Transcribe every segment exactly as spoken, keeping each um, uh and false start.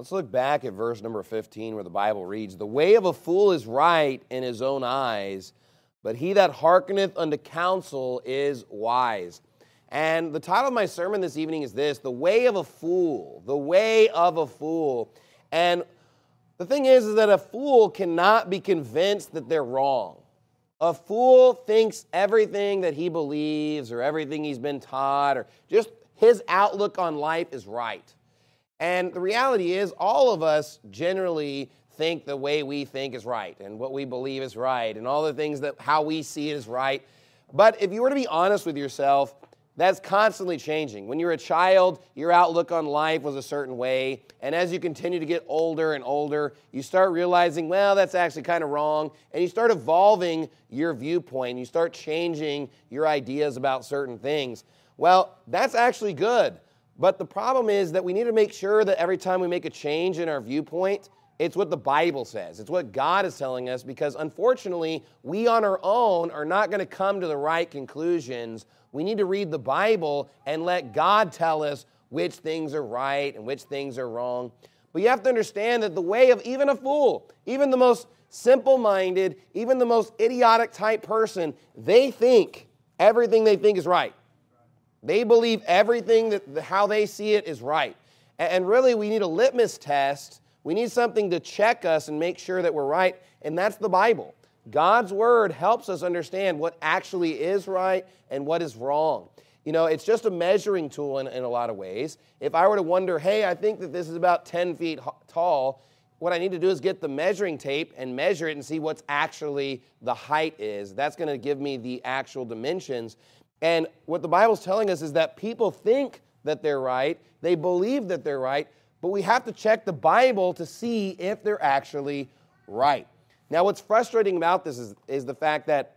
Let's look back at verse number fifteen where the Bible reads, "The way of a fool is right in his own eyes, but he that hearkeneth unto counsel is wise." And the title of my sermon this evening is this, "The way of a fool." The way of a fool. And the thing is, is that a fool cannot be convinced that they're wrong. A fool thinks everything that he believes or everything he's been taught or just his outlook on life is right. And the reality is, all of us generally think the way we think is right and what we believe is right and all the things that how we see it is right. But if you were to be honest with yourself, that's constantly changing. When you were a child, your outlook on life was a certain way. And as you continue to get older and older, you start realizing, well, that's actually kind of wrong. And you start evolving your viewpoint. You start changing your ideas about certain things. Well, that's actually good. But the problem is that we need to make sure that every time we make a change in our viewpoint, it's what the Bible says. It's what God is telling us, because unfortunately, we on our own are not going to come to the right conclusions. We need to read the Bible and let God tell us which things are right and which things are wrong. But you have to understand that the way of even a fool, even the most simple-minded, even the most idiotic type person, they think everything they think is right. They believe everything that how they see it is right. And really, we need a litmus test. We need something to check us and make sure that we're right, and that's the Bible. God's Word helps us understand what actually is right and what is wrong. You know, it's just a measuring tool in, in a lot of ways. If I were to wonder, hey, I think that this is about ten feet tall, what I need to do is get the measuring tape and measure it and see what's actually the height is. That's going to give me the actual dimensions. And what the Bible's telling us is that people think that they're right, they believe that they're right, but we have to check the Bible to see if they're actually right. Now, what's frustrating about this is, is the fact that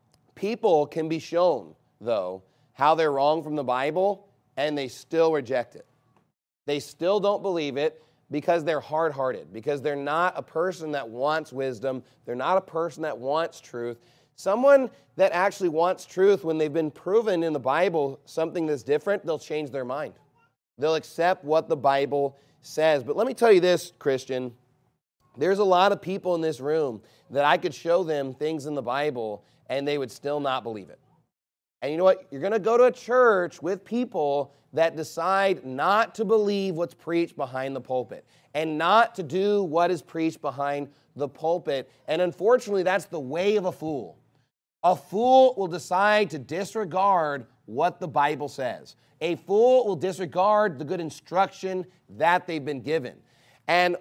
people can be shown, though, how they're wrong from the Bible, and they still reject it. They still don't believe it because they're hard-hearted, because they're not a person that wants wisdom, they're not a person that wants truth. Someone that actually wants truth, when they've been proven in the Bible something that's different, they'll change their mind. They'll accept what the Bible says. But let me tell you this, Christian. There's a lot of people in this room that I could show them things in the Bible and they would still not believe it. And you know what? You're going to go to a church with people that decide not to believe what's preached behind the pulpit and not to do what is preached behind the pulpit. And unfortunately, that's the way of a fool. A fool will decide to disregard what the Bible says. A fool will disregard the good instruction that they've been given. And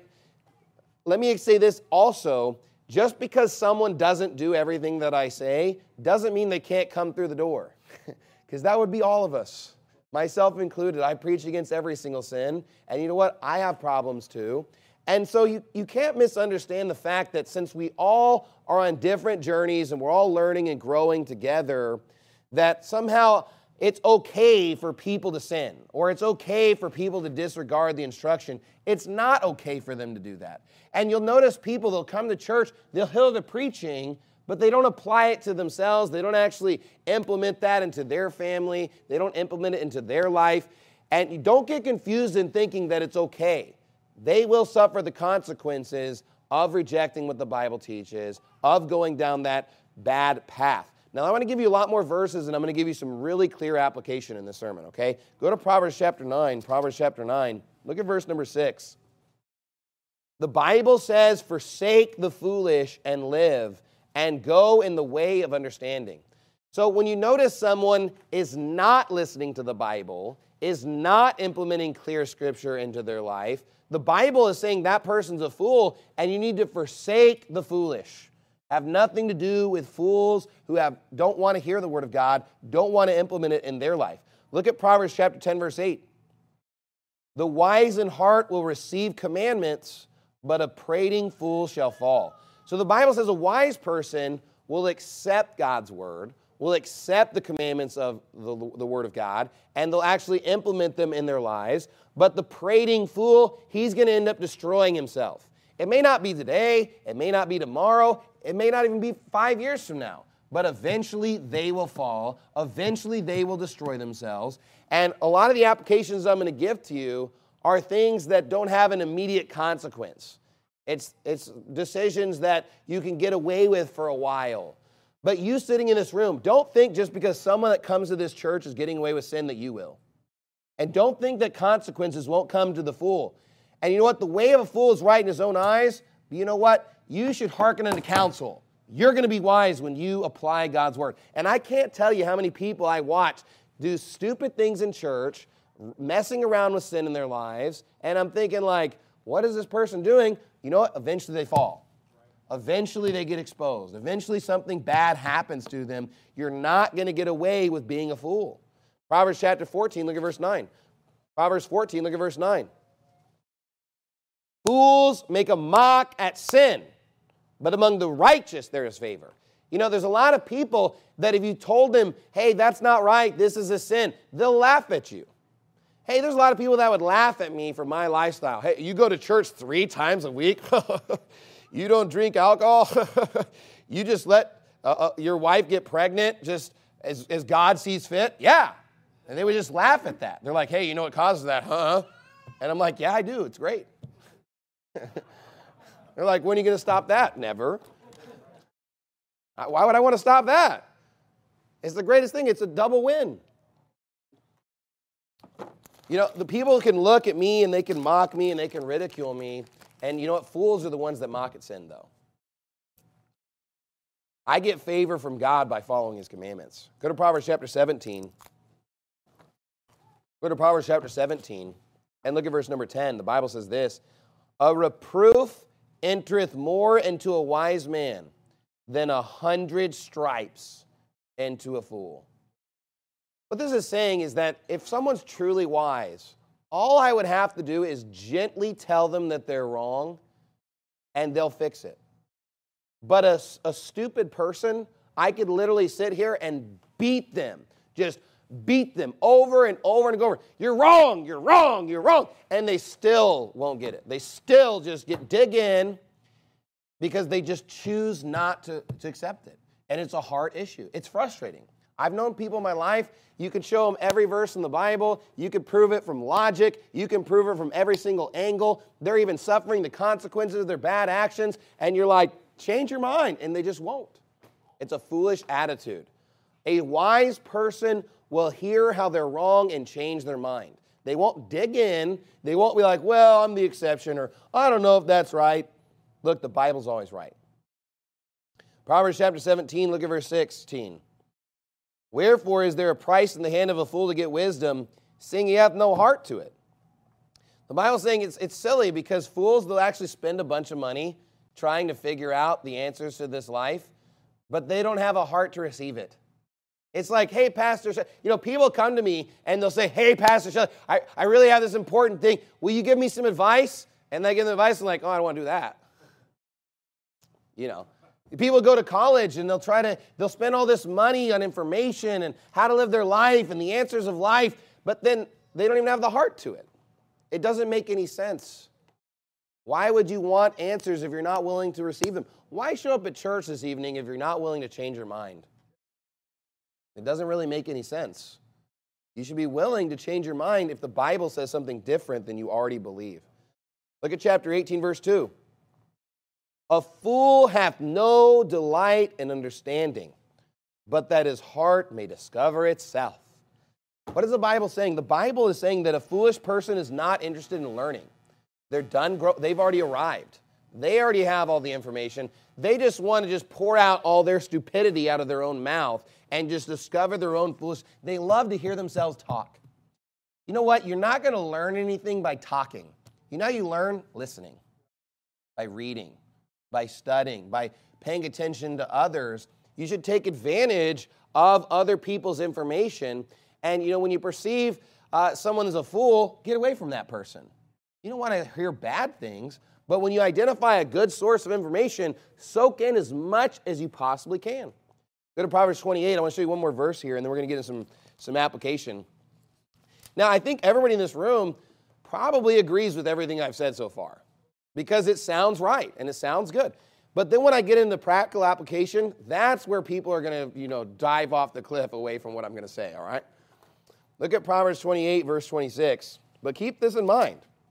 let me say this also, just because someone doesn't do everything that I say doesn't mean they can't come through the door, because that would be all of us, myself included. I preach against every single sin, and you know what? I have problems too. And so you, you can't misunderstand the fact that since we all are on different journeys and we're all learning and growing together, that somehow it's okay for people to sin, or it's okay for people to disregard the instruction. It's not okay for them to do that. And you'll notice people, they'll come to church, they'll hear the preaching, but they don't apply it to themselves. They don't actually implement that into their family. They don't implement it into their life. And you don't get confused in thinking that it's okay. They will suffer the consequences of rejecting what the Bible teaches, of going down that bad path. Now, I want to give you a lot more verses, and I'm going to give you some really clear application in this sermon, okay? Go to Proverbs chapter nine. Proverbs chapter nine. Look at verse number six. The Bible says, "Forsake the foolish and live, and go in the way of understanding." So when you notice someone is not listening to the Bible, is not implementing clear scripture into their life, the Bible is saying that person's a fool, and you need to forsake the foolish. Have nothing to do with fools who have don't want to hear the word of God, don't want to implement it in their life. Look at Proverbs chapter ten, verse eight. The wise in heart will receive commandments, but a prating fool shall fall. So the Bible says a wise person will accept God's word, will accept the commandments of the, the word of God, and they'll actually implement them in their lives. But the prating fool, he's going to end up destroying himself. It may not be today, it may not be tomorrow, it may not even be five years from now, but eventually they will fall, eventually they will destroy themselves. And a lot of the applications I'm going to give to you are things that don't have an immediate consequence. It's, it's decisions that you can get away with for a while. But you sitting in this room, don't think just because someone that comes to this church is getting away with sin that you will. And don't think that consequences won't come to the fool. And you know what? The way of a fool is right in his own eyes. But you know what? You should hearken unto counsel. You're going to be wise when you apply God's word. And I can't tell you how many people I watch do stupid things in church, messing around with sin in their lives, and I'm thinking like, what is this person doing? You know what? Eventually they fall. Eventually they get exposed. Eventually something bad happens to them. You're not going to get away with being a fool. Proverbs chapter fourteen, look at verse nine. Proverbs fourteen, look at verse nine. Fools make a mock at sin, but among the righteous there is favor. You know, there's a lot of people that if you told them, hey, that's not right, this is a sin, they'll laugh at you. Hey, there's a lot of people that would laugh at me for my lifestyle. Hey, you go to church three times a week? You don't drink alcohol? You just let uh, uh, your wife get pregnant just as, as God sees fit? Yeah. And they would just laugh at that. They're like, hey, you know what causes that, huh? And I'm like, yeah, I do. It's great. They're like, when are you going to stop that? Never. Why would I want to stop that? It's the greatest thing. It's a double win. You know, the people can look at me and they can mock me and they can ridicule me. And you know what? Fools are the ones that mock at sin, though. I get favor from God by following his commandments. Go to Proverbs chapter seventeen. Go to Proverbs chapter seventeen and look at verse number ten. The Bible says this, a reproof entereth more into a wise man than a hundred stripes into a fool. What this is saying is that if someone's truly wise, all I would have to do is gently tell them that they're wrong, and they'll fix it. But a, a stupid person, I could literally sit here and beat them, just beat them over and over and over. You're wrong, you're wrong, you're wrong. And they still won't get it. They still just get dig in because they just choose not to, to accept it. And it's a heart issue. It's frustrating. I've known people in my life, you can show them every verse in the Bible, you can prove it from logic, you can prove it from every single angle. They're even suffering the consequences of their bad actions, and you're like, change your mind, and they just won't. It's a foolish attitude. A wise person will hear how they're wrong and change their mind. They won't dig in. They won't be like, well, I'm the exception, or I don't know if that's right. Look, the Bible's always right. Proverbs chapter seventeen, look at verse sixteen. Wherefore is there a price in the hand of a fool to get wisdom, seeing he hath no heart to it? The Bible's saying it's, it's silly because fools, they'll actually spend a bunch of money trying to figure out the answers to this life, but they don't have a heart to receive it. It's like, hey, Pastor, you know, people come to me and they'll say, hey, Pastor, Shelley, I, I really have this important thing. Will you give me some advice? And they give them advice and like, oh, I don't want to do that. You know, people go to college and they'll try to, they'll spend all this money on information and how to live their life and the answers of life, but then they don't even have the heart to it. It doesn't make any sense. Why would you want answers if you're not willing to receive them? Why show up at church this evening if you're not willing to change your mind? It doesn't really make any sense. You should be willing to change your mind if the Bible says something different than you already believe. Look at chapter eighteen, verse two. A fool hath no delight in understanding, but that his heart may discover itself. What is the Bible saying? The Bible is saying that a foolish person is not interested in learning. They're done, they've already arrived. They already have all the information. They just want to just pour out all their stupidity out of their own mouth and just discover their own foolish. They love to hear themselves talk. You know what? You're not going to learn anything by talking. You know how you learn? Listening, by reading, by studying, by paying attention to others. You should take advantage of other people's information. And, you know, when you perceive uh, someone as a fool, get away from that person. You don't want to hear bad things, but when you identify a good source of information, soak in as much as you possibly can. Go to Proverbs twenty-eight. I want to show you one more verse here, and then we're going to get into some, some application. Now, I think everybody in this room probably agrees with everything I've said so far because it sounds right and it sounds good. But then when I get into practical application, that's where people are going to, you know, dive off the cliff away from what I'm going to say, all right? Look at Proverbs twenty-eight, verse twenty-six. But keep this in mind.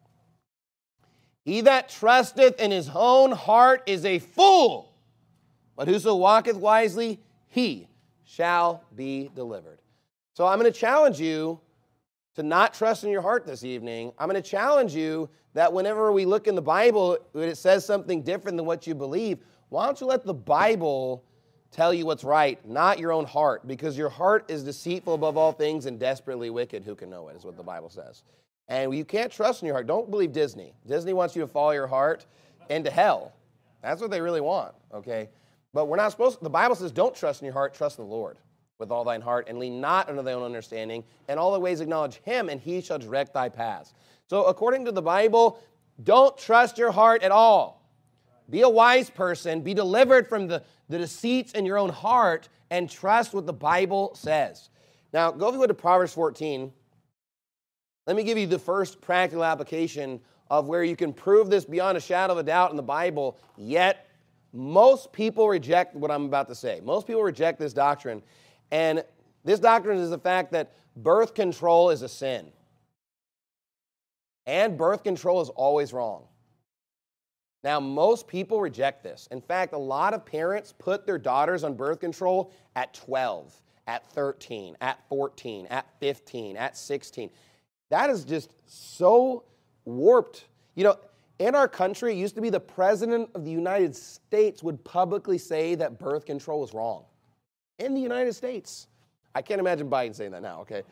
He that trusteth in his own heart is a fool, but whoso walketh wisely, he shall be delivered. So I'm going to challenge you to not trust in your heart this evening. I'm going to challenge you that whenever we look in the Bible, when it says something different than what you believe, why don't you let the Bible tell you what's right, not your own heart, because your heart is deceitful above all things and desperately wicked. Who can know it, is what the Bible says. And you can't trust in your heart. Don't believe Disney. Disney wants you to follow your heart into hell. That's what they really want, okay? But we're not supposed to. The Bible says don't trust in your heart, trust in the Lord with all thine heart, and lean not unto thy own understanding. In all thy ways acknowledge him, and he shall direct thy paths. So according to the Bible, don't trust your heart at all. Be a wise person. Be delivered from the, the deceits in your own heart, and trust what the Bible says. Now, go if you would to Proverbs fourteen. Let me give you the first practical application of where you can prove this beyond a shadow of a doubt in the Bible, yet most people reject what I'm about to say. Most people reject this doctrine. And this doctrine is the fact that birth control is a sin. And birth control is always wrong. Now, most people reject this. In fact, a lot of parents put their daughters on birth control at twelve, at thirteen, at fourteen, at fifteen, at sixteen. That is just so warped. You know, in our country, it used to be the President of the United States would publicly say that birth control was wrong. In the United States. I can't imagine Biden saying that now, okay?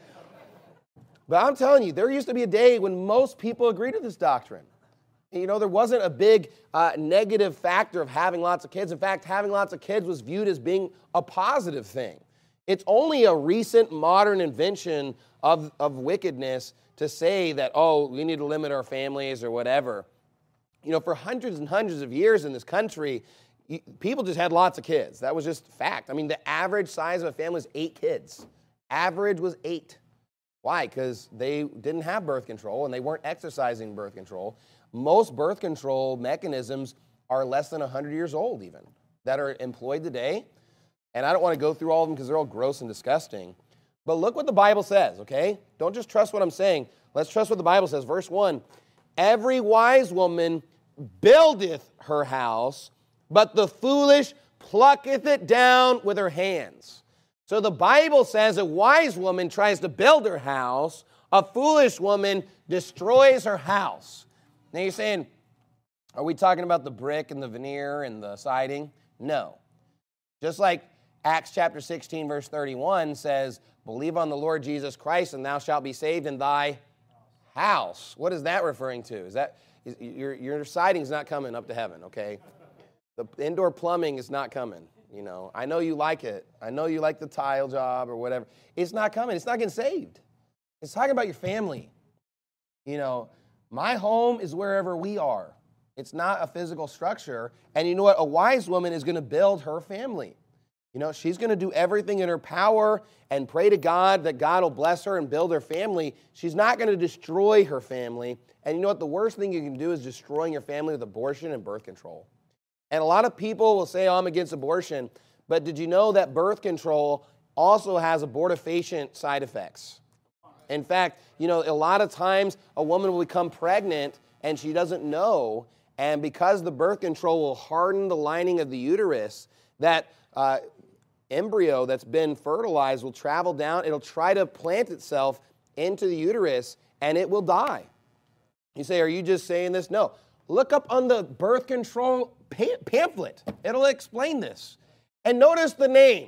But I'm telling you, there used to be a day when most people agreed with this doctrine. You know, there wasn't a big uh, negative factor of having lots of kids. In fact, having lots of kids was viewed as being a positive thing. It's only a recent modern invention of, of wickedness to say that, oh, we need to limit our families or whatever. You know, for hundreds and hundreds of years in this country, people just had lots of kids. That was just fact. I mean, the average size of a family is eight kids. Average was eight. Why? Because they didn't have birth control and they weren't exercising birth control. Most birth control mechanisms are less than one hundred years old even that are employed today. And I don't want to go through all of them because they're all gross and disgusting. But look what the Bible says, okay? Don't just trust what I'm saying. Let's trust what the Bible says. Verse one, every wise woman buildeth her house, but the foolish plucketh it down with her hands. So the Bible says a wise woman tries to build her house, a foolish woman destroys her house. Now you're saying, are we talking about the brick and the veneer and the siding? No. Just like Acts chapter sixteen, verse thirty-one says, believe on the Lord Jesus Christ and thou shalt be saved in thy house. What is that referring to? Is that is, your, your siding's not coming up to heaven, okay? The indoor plumbing is not coming, you know. I know you like it. I know you like the tile job or whatever. It's not coming. It's not getting saved. It's talking about your family. You know, my home is wherever we are. It's not a physical structure. And you know what? A wise woman is going to build her family. You know, she's going to do everything in her power and pray to God that God will bless her and build her family. She's not going to destroy her family. And you know what? The worst thing you can do is destroying your family with abortion and birth control. And a lot of people will say, oh, I'm against abortion. But did you know that birth control also has abortifacient side effects? In fact, you know, a lot of times a woman will become pregnant and she doesn't know. And because the birth control will harden the lining of the uterus, that uh, embryo that's been fertilized will travel down. It'll try to plant itself into the uterus and it will die. You say, are you just saying this? No. Look up on the birth control pamphlet. It'll explain this. And notice the name,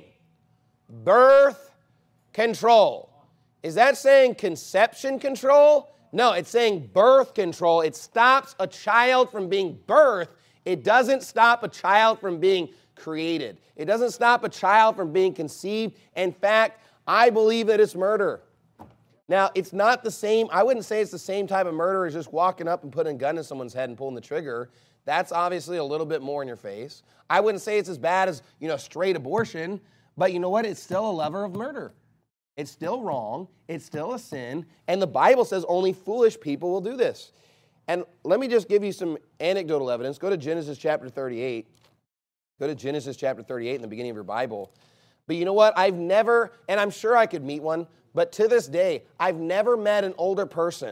birth control. Is that saying conception control? No, it's saying birth control. It stops a child from being birthed. It doesn't stop a child from being created. It doesn't stop a child from being conceived. In fact, I believe that it's murder. Now, it's not the same. I wouldn't say it's the same type of murder as just walking up and putting a gun in someone's head and pulling the trigger. That's obviously a little bit more in your face. I wouldn't say it's as bad as, you know, straight abortion, but you know what? It's still a lever of murder. It's still wrong. It's still a sin. And the Bible says only foolish people will do this. And let me just give you some anecdotal evidence. Go to Genesis chapter thirty-eight. Go to Genesis chapter thirty-eight in the beginning of your Bible. But you know what? I've never, and I'm sure I could meet one, but to this day, I've never met an older person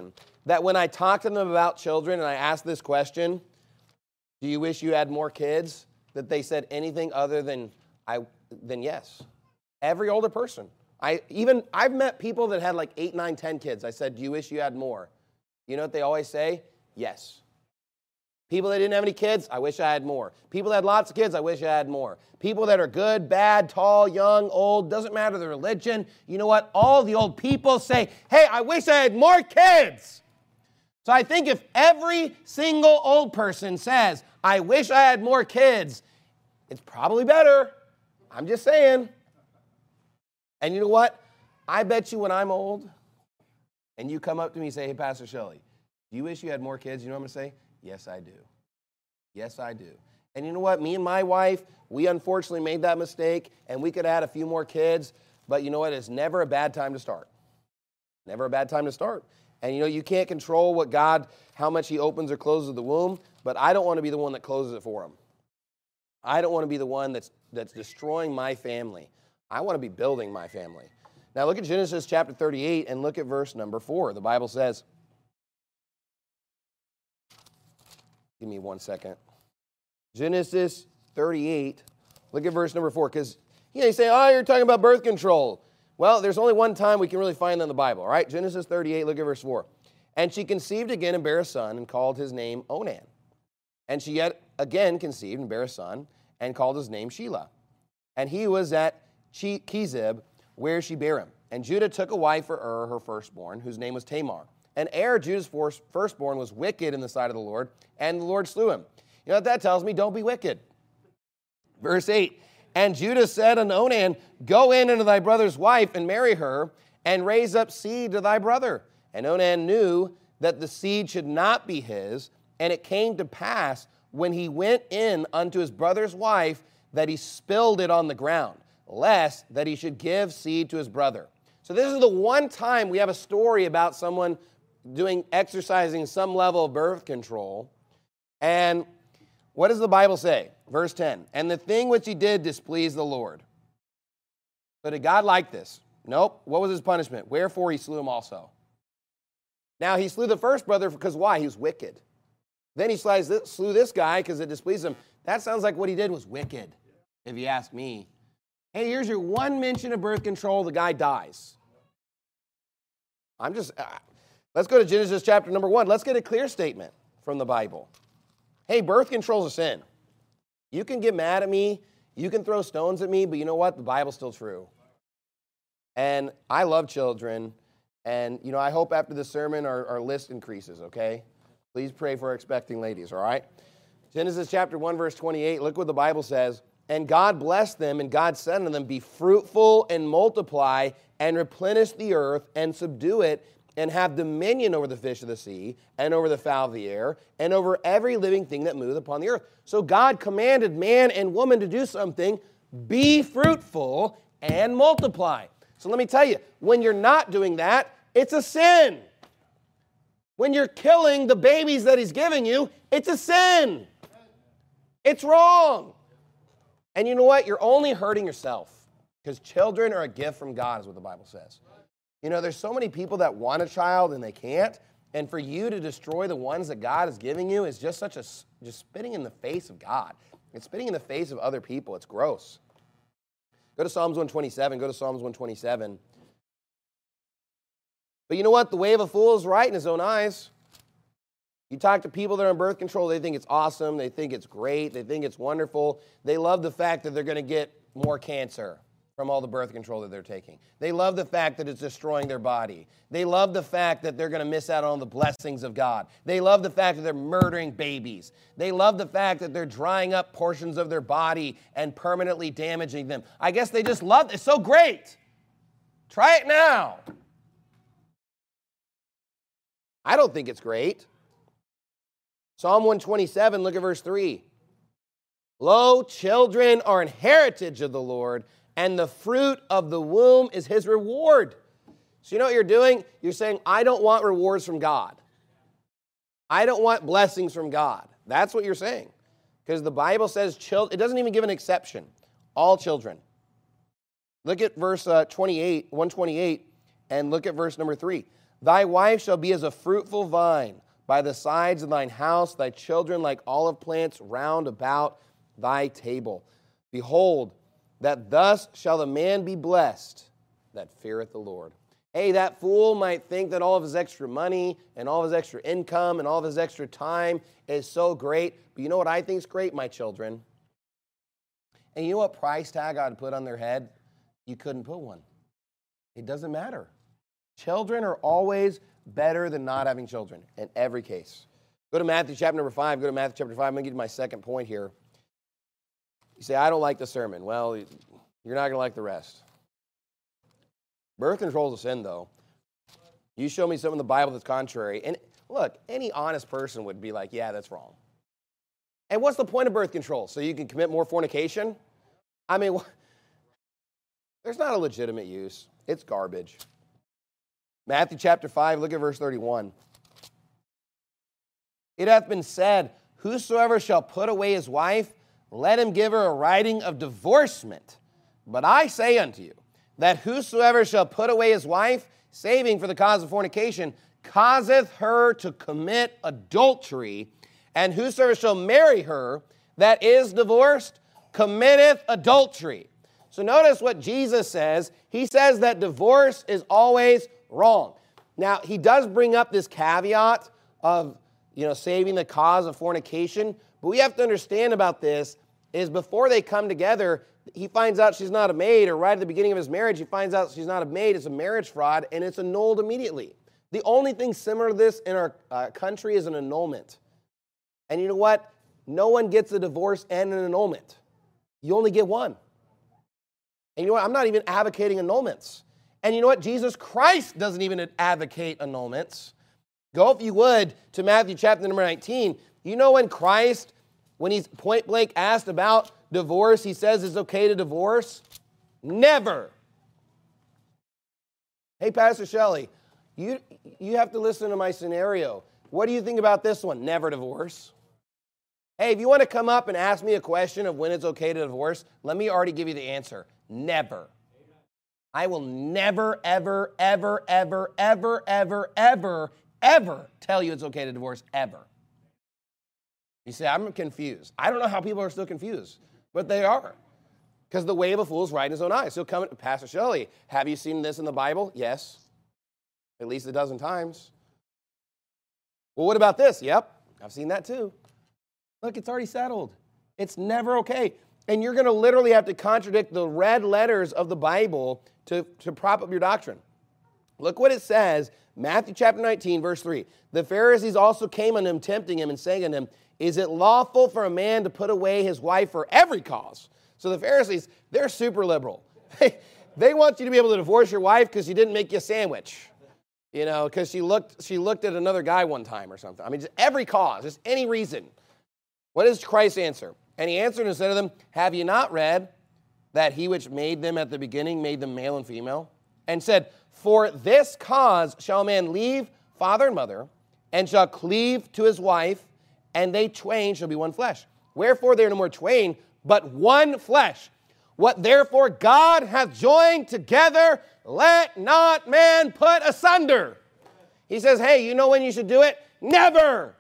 that when I talk to them about children and I ask this question, do you wish you had more kids, that they said anything other than, I, than yes. Every older person. I even, I've met people that had like eight, nine, ten kids. I said, do you wish you had more? You know what they always say? Yes. People that didn't have any kids, I wish I had more. People that had lots of kids, I wish I had more. People that are good, bad, tall, young, old, doesn't matter the religion. You know what? All the old people say, hey, I wish I had more kids. So I think if every single old person says, I wish I had more kids, it's probably better. I'm just saying. And you know what? I bet you when I'm old and you come up to me and say, hey, Pastor Shelley, do you wish you had more kids? You know what I'm going to say? Yes, I do. Yes, I do. And you know what? Me and my wife, we unfortunately made that mistake, and we could have had a few more kids, but you know what? It's never a bad time to start. Never a bad time to start. And you know, you can't control what God, how much he opens or closes the womb, but I don't want to be the one that closes it for him. I don't want to be the one that's that's destroying my family. I want to be building my family. Now look at Genesis chapter thirty-eight and look at verse number four. The Bible says, give me one second. Genesis thirty-eight, look at verse number four, because you know, you say, oh, you're talking about birth control. Well, there's only one time we can really find that in the Bible, all right? Genesis thirty-eight, look at verse four. And she conceived again and bare a son and called his name Onan. And she yet again conceived and bare a son and called his name Shelah. And he was at Chezib, where she bare him. And Judah took a wife for Ur, her firstborn, whose name was Tamar. And Er, Judah's firstborn, was wicked in the sight of the Lord, and the Lord slew him. You know what that tells me? Don't be wicked. Verse eight. And Judah said unto Onan, go in unto thy brother's wife and marry her, and raise up seed to thy brother. And Onan knew that the seed should not be his, and it came to pass when he went in unto his brother's wife that he spilled it on the ground, lest that he should give seed to his brother. So this is the one time we have a story about someone doing, exercising some level of birth control. And what does the Bible say? Verse ten, and the thing which he did displeased the Lord. So did God like this? Nope. What was his punishment? Wherefore he slew him also. Now he slew the first brother because why? He was wicked. Then he slew this guy because it displeased him. That sounds like what he did was wicked, if you ask me. Hey, here's your one mention of birth control. The guy dies. I'm just, uh, let's go to Genesis chapter number one. Let's get a clear statement from the Bible. Hey, birth control is a sin. You can get mad at me. You can throw stones at me, but you know what? The Bible's still true. And I love children. And, you know, I hope after the sermon our, our list increases, okay? Please pray for our expecting ladies, all right? Genesis chapter one, verse twenty-eight, look what the Bible says. And God blessed them, and God said unto them, be fruitful and multiply, and replenish the earth, and subdue it, and have dominion over the fish of the sea, and over the fowl of the air, and over every living thing that moveth upon the earth. So God commanded man and woman to do something, be fruitful and multiply. So let me tell you, when you're not doing that, it's a sin. When you're killing the babies that he's giving you, it's a sin. It's wrong. And you know what? You're only hurting yourself, because children are a gift from God, is what the Bible says. You know, there's so many people that want a child and they can't. And for you to destroy the ones that God is giving you is just such a, just spitting in the face of God. It's spitting in the face of other people. It's gross. Go to Psalms one twenty-seven. Go to Psalms one twenty-seven. But you know what? The way of a fool is right in his own eyes. You talk to people that are on birth control, they think it's awesome. They think it's great. They think it's wonderful. They love the fact that they're going to get more cancer from all the birth control that they're taking. They love the fact that it's destroying their body. They love the fact that they're going to miss out on the blessings of God. They love the fact that they're murdering babies. They love the fact that they're drying up portions of their body and permanently damaging them. I guess they just love it. It's so great. Try it now. I don't think it's great. Psalm one twenty-seven, look at verse three. Lo, children are an heritage of the Lord, and the fruit of the womb is his reward. So you know what you're doing? You're saying, I don't want rewards from God. I don't want blessings from God. That's what you're saying. Because the Bible says, children, it doesn't even give an exception. All children. Look at verse uh, twenty-eight, one twenty-eight, and look at verse number three. Thy wife shall be as a fruitful vine by the sides of thine house, thy children like olive plants round about thy table. Behold, that thus shall the man be blessed that feareth the Lord. Hey, that fool might think that all of his extra money and all of his extra income and all of his extra time is so great. But you know what I think is great? My children. And you know what price tag I'd put on their head? You couldn't put one. It doesn't matter. Children are always better than not having children in every case. Go to Matthew chapter number five. Go to Matthew chapter five. I'm going to give you my second point here. You say, I don't like the sermon. Well, you're not going to like the rest. Birth control is a sin, though. You show me something in the Bible that's contrary. And look, any honest person would be like, yeah, that's wrong. And what's the point of birth control? So you can commit more fornication? I mean, there's not a legitimate use. It's garbage. Matthew chapter five, look at verse thirty-one. It hath been said, whosoever shall put away his wife, let him give her a writing of divorcement. But I say unto you, that whosoever shall put away his wife, saving for the cause of fornication, causeth her to commit adultery, and whosoever shall marry her that is divorced, committeth adultery. So notice what Jesus says. He says that divorce is always wrong. Now, he does bring up this caveat of, you know, saving the cause of fornication, but we have to understand about this is before they come together, he finds out she's not a maid, or right at the beginning of his marriage, he finds out she's not a maid, it's a marriage fraud, and it's annulled immediately. The only thing similar to this in our uh, country is an annulment. And you know what? No one gets a divorce and an annulment. You only get one. And you know what? I'm not even advocating annulments. And you know what? Jesus Christ doesn't even advocate annulments. Go, if you would, to Matthew chapter number nineteen. You know when Christ, when he's point blank asked about divorce, he says it's okay to divorce? Never. Hey, Pastor Shelley, you, you have to listen to my scenario. What do you think about this one? Never divorce. Hey, if you want to come up and ask me a question of when it's okay to divorce, let me already give you the answer. Never. I will never, ever, ever, ever, ever, ever, ever, ever tell you it's okay to divorce, ever. You say, I'm confused. I don't know how people are still confused, but they are. Because the way of a fool is right in his own eyes. He'll come, Pastor Shelley, have you seen this in the Bible? Yes. At least a dozen times. Well, what about this? Yep, I've seen that too. Look, it's already settled. It's never okay. And you're going to literally have to contradict the red letters of the Bible to, to prop up your doctrine. Look what it says, Matthew chapter nineteen, verse three. The Pharisees also came unto him, tempting him, and saying unto him, is it lawful for a man to put away his wife for every cause? So the Pharisees, they're super liberal. They, they want you to be able to divorce your wife because she didn't make you a sandwich. You know, because she looked, she looked at another guy one time or something. I mean, just every cause, just any reason. What does Christ answer? And he answered and said to them, have you not read that he which made them at the beginning made them male and female? And said, for this cause shall a man leave father and mother, and shall cleave to his wife, and they twain shall be one flesh. Wherefore they are no more twain, but one flesh. What therefore God hath joined together, let not man put asunder. He says, hey, you know when you should do it? Never.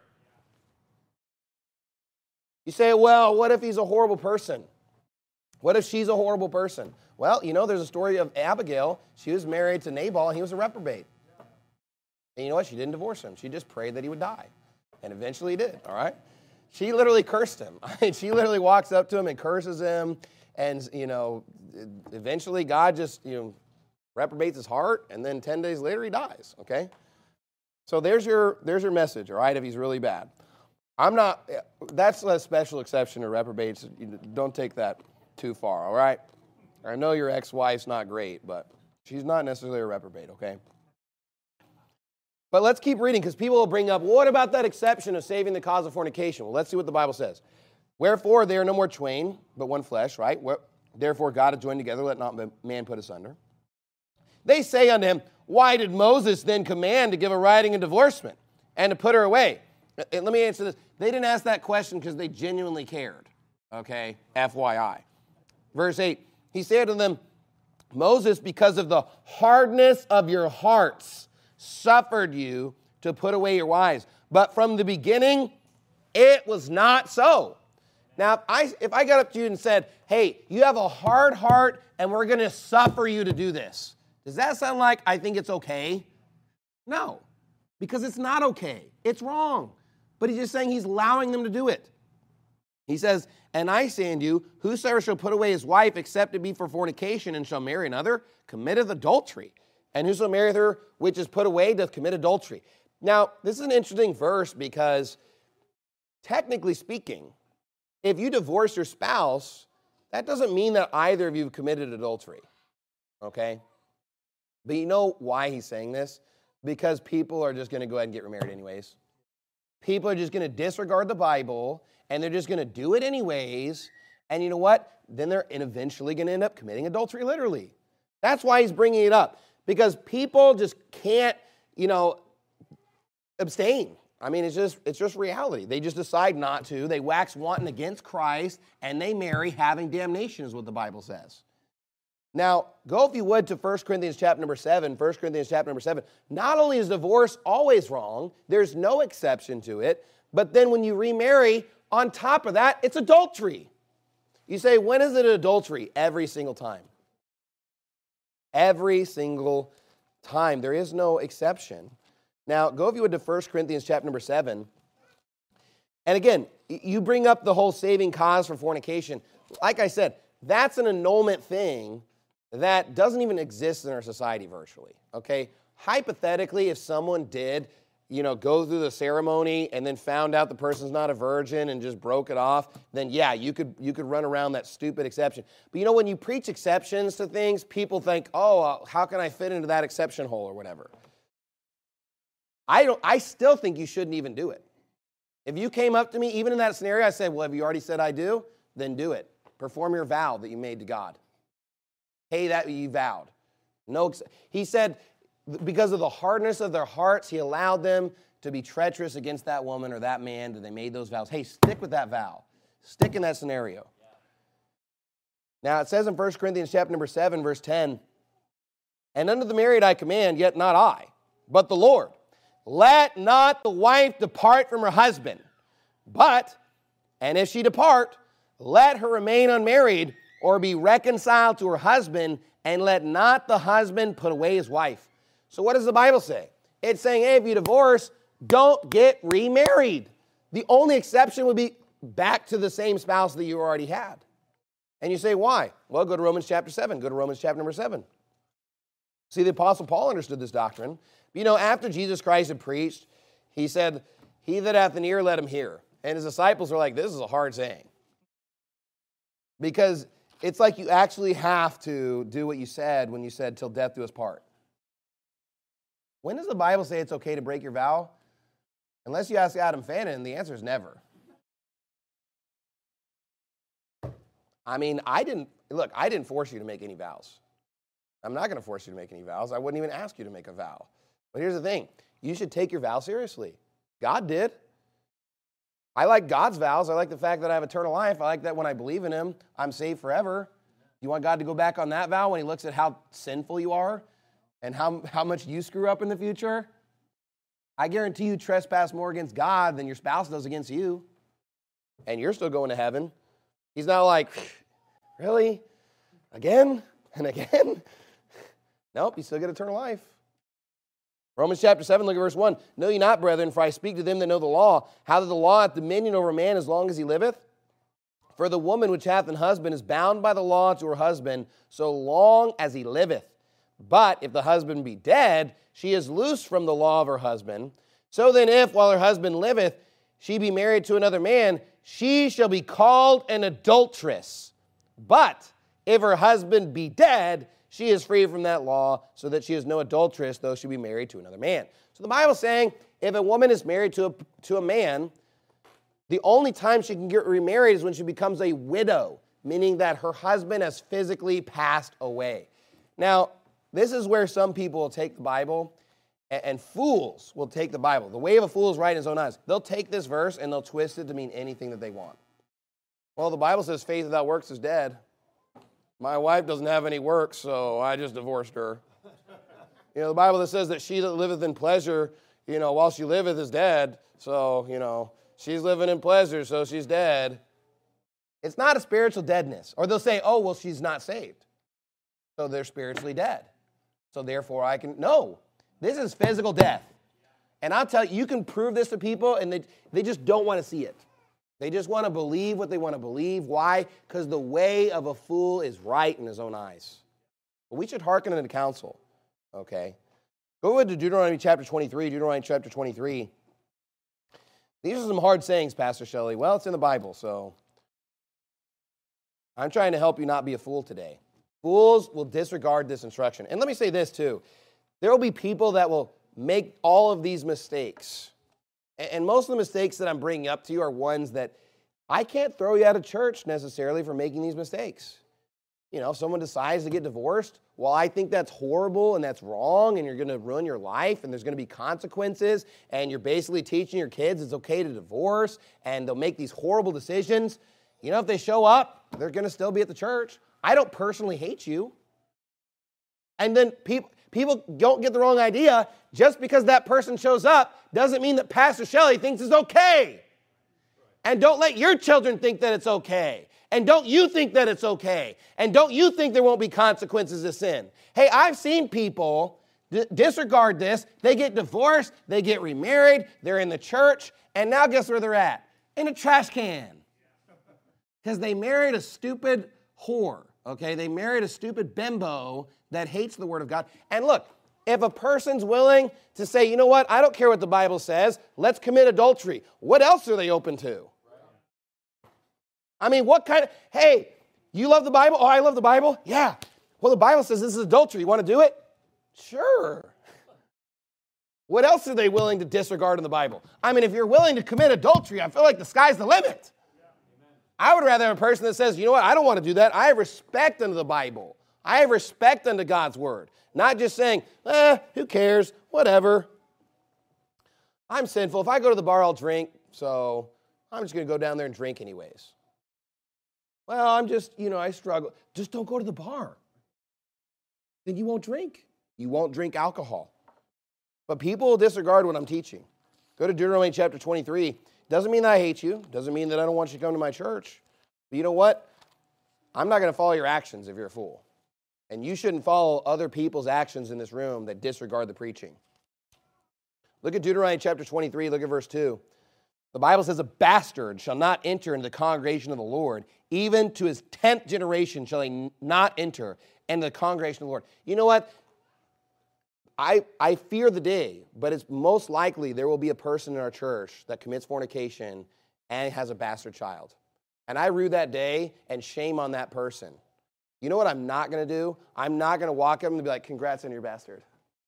You say, well, what if he's a horrible person? What if she's a horrible person? Well, you know, there's a story of Abigail. She was married to Nabal, and he was a reprobate. And you know what? She didn't divorce him. She just prayed that he would die. And eventually he did, all right? She literally cursed him. I mean, she literally walks up to him and curses him. And, you know, eventually God just, you know, reprobates his heart. And then ten days later he dies, okay? So there's your, there's your message, all right, if he's really bad. I'm not, that's a special exception to reprobates. Don't take that too far, all right? I know your ex-wife's not great, but she's not necessarily a reprobate, okay? But let's keep reading, because people will bring up, well, what about that exception of saving the cause of fornication? Well, let's see what the Bible says. Wherefore they are no more twain, but one flesh, right? Therefore God hath joined together, let not man put asunder. They say unto him, why did Moses then command to give a writing of divorcement and to put her away? And let me answer this. They didn't ask that question because they genuinely cared, okay? F Y I. Verse eight, he said to them, Moses, because of the hardness of your hearts, suffered you to put away your wives. But from the beginning, it was not so. Now, if I, if I got up to you and said, hey, you have a hard heart and we're going to suffer you to do this, does that sound like I think it's okay? No, because it's not okay. It's wrong. But he's just saying he's allowing them to do it. He says, and I say unto you, whosoever shall put away his wife, except it be for fornication, and shall marry another, committeth adultery. And whoso marrieth her which is put away doth commit adultery. Now, this is an interesting verse because, technically speaking, if you divorce your spouse, that doesn't mean that either of you have committed adultery, okay? But you know why he's saying this? Because people are just going to go ahead and get remarried anyways. People are just going to disregard the Bible, and they're just going to do it anyways. And you know what? Then they're eventually going to end up committing adultery literally. That's why he's bringing it up. Because people just can't, you know, abstain. I mean, it's just it's just reality. They just decide not to. They wax wanton against Christ, and they marry having damnation is what the Bible says. Now, go if you would to First Corinthians chapter number seven. First Corinthians chapter number seven. Not only is divorce always wrong, there's no exception to it, but then when you remarry, on top of that, it's adultery. You say, when is it adultery? Every single time. Every single time. There is no exception. Now, go if you would to First Corinthians chapter number seven. And again, you bring up the whole saving cause for fornication. Like I said, that's an annulment thing that doesn't even exist in our society virtually, okay? Hypothetically, if someone did, you know, go through the ceremony and then found out the person's not a virgin and just broke it off, then yeah, you could you could run around that stupid exception. But you know, when you preach exceptions to things, people think, oh, uh, how can I fit into that exception hole or whatever? I don't. I still think you shouldn't even do it. If you came up to me, even in that scenario, I said, well, have you already said I do? Then do it. Perform your vow that you made to God. Hey, that you vowed. No, he said, because of the hardness of their hearts, he allowed them to be treacherous against that woman or that man, that they made those vows. Hey, stick with that vow. Stick in that scenario. Now, it says in First Corinthians chapter number seven, verse ten, and unto the married I command, yet not I, but the Lord. Let not the wife depart from her husband, but, and if she depart, let her remain unmarried or be reconciled to her husband, and let not the husband put away his wife. So what does the Bible say? It's saying, hey, if you divorce, don't get remarried. The only exception would be back to the same spouse that you already had. And you say, why? Well, go to Romans chapter seven. Go to Romans chapter number seven. See, the Apostle Paul understood this doctrine. You know, after Jesus Christ had preached, he said, he that hath an ear, let him hear. And his disciples were like, this is a hard saying. Because it's like you actually have to do what you said when you said, till death do us part. When does the Bible say it's okay to break your vow? Unless you ask Adam Fannin, the answer is never. I mean, I didn't, look, I didn't force you to make any vows. I'm not going to force you to make any vows. I wouldn't even ask you to make a vow. But here's the thing. You should take your vow seriously. God did. I like God's vows. I like the fact that I have eternal life. I like that when I believe in him, I'm saved forever. You want God to go back on that vow when he looks at how sinful you are and how, how much you screw up in the future? I guarantee you trespass more against God than your spouse does against you. And you're still going to heaven. He's not like, really? Again and again? Nope, you still get eternal life. Romans chapter seven, look at verse one. Know ye not, brethren, for I speak to them that know the law, how that the law hath dominion over man as long as he liveth? For the woman which hath an husband is bound by the law to her husband so long as he liveth. But if the husband be dead, she is loosed from the law of her husband. So then if, while her husband liveth, she be married to another man, she shall be called an adulteress. But if her husband be dead, she is free from that law, so that she is no adulteress, though she be married to another man. So the Bible is saying, if a woman is married to a, to a man, the only time she can get remarried is when she becomes a widow, meaning that her husband has physically passed away. Now, this is where some people will take the Bible, and, and fools will take the Bible. The way of a fool is right in his own eyes. They'll take this verse and they'll twist it to mean anything that they want. Well, the Bible says faith without works is dead. My wife doesn't have any work, so I just divorced her. You know, the Bible that says that she that liveth in pleasure, you know, while she liveth is dead. So, you know, she's living in pleasure, so she's dead. It's not a spiritual deadness. Or they'll say, oh, well, she's not saved. So they're spiritually dead. So therefore I can, no. This is physical death. And I'll tell you, you can prove this to people, and they, they just don't want to see it. They just want to believe what they want to believe. Why? Because the way of a fool is right in his own eyes. But we should hearken unto counsel. Okay? Go into Deuteronomy chapter twenty-three. Deuteronomy chapter twenty-three. These are some hard sayings, Pastor Shelley. Well, it's in the Bible, so I'm trying to help you not be a fool today. Fools will disregard this instruction. And let me say this too. There will be people that will make all of these mistakes. And most of the mistakes that I'm bringing up to you are ones that I can't throw you out of church necessarily for making these mistakes. You know, if someone decides to get divorced, well, I think that's horrible and that's wrong and you're going to ruin your life and there's going to be consequences and you're basically teaching your kids it's okay to divorce and they'll make these horrible decisions. You know, if they show up, they're going to still be at the church. I don't personally hate you. And then people people don't get the wrong idea. Just because that person shows up doesn't mean that Pastor Shelley thinks it's okay. And don't let your children think that it's okay. And don't you think that it's okay. And don't you think there won't be consequences to sin. Hey, I've seen people d- disregard this. They get divorced. They get remarried. They're in the church. And now guess where they're at? In a trash can. Because they married a stupid whore. Okay, they married a stupid bimbo that hates the Word of God. And look, if a person's willing to say, you know what, I don't care what the Bible says, let's commit adultery. What else are they open to? I mean, what kind of, hey, you love the Bible? Oh, I love the Bible? Yeah. Well, the Bible says this is adultery. You want to do it? Sure. What else are they willing to disregard in the Bible? I mean, if you're willing to commit adultery, I feel like the sky's the limit. I would rather have a person that says, you know what, I don't want to do that. I have respect unto the Bible. I have respect unto God's Word. Not just saying, eh, who cares, whatever. I'm sinful. If I go to the bar, I'll drink, so I'm just going to go down there and drink anyways. Well, I'm just, you know, I struggle. Just don't go to the bar. Then you won't drink. You won't drink alcohol. But people will disregard what I'm teaching. Go to Deuteronomy chapter twenty-three. Doesn't mean that I hate you. Doesn't mean that I don't want you to come to my church. But you know what? I'm not going to follow your actions if you're a fool. And you shouldn't follow other people's actions in this room that disregard the preaching. Look at Deuteronomy chapter twenty-three. Look at verse two. The Bible says, a bastard shall not enter into the congregation of the Lord. Even to his tenth generation shall he not enter into the congregation of the Lord. You know what? I, I fear the day, but it's most likely there will be a person in our church that commits fornication and has a bastard child. And I rue that day, and shame on that person. You know what I'm not going to do? I'm not going to walk up and be like, congrats on your bastard.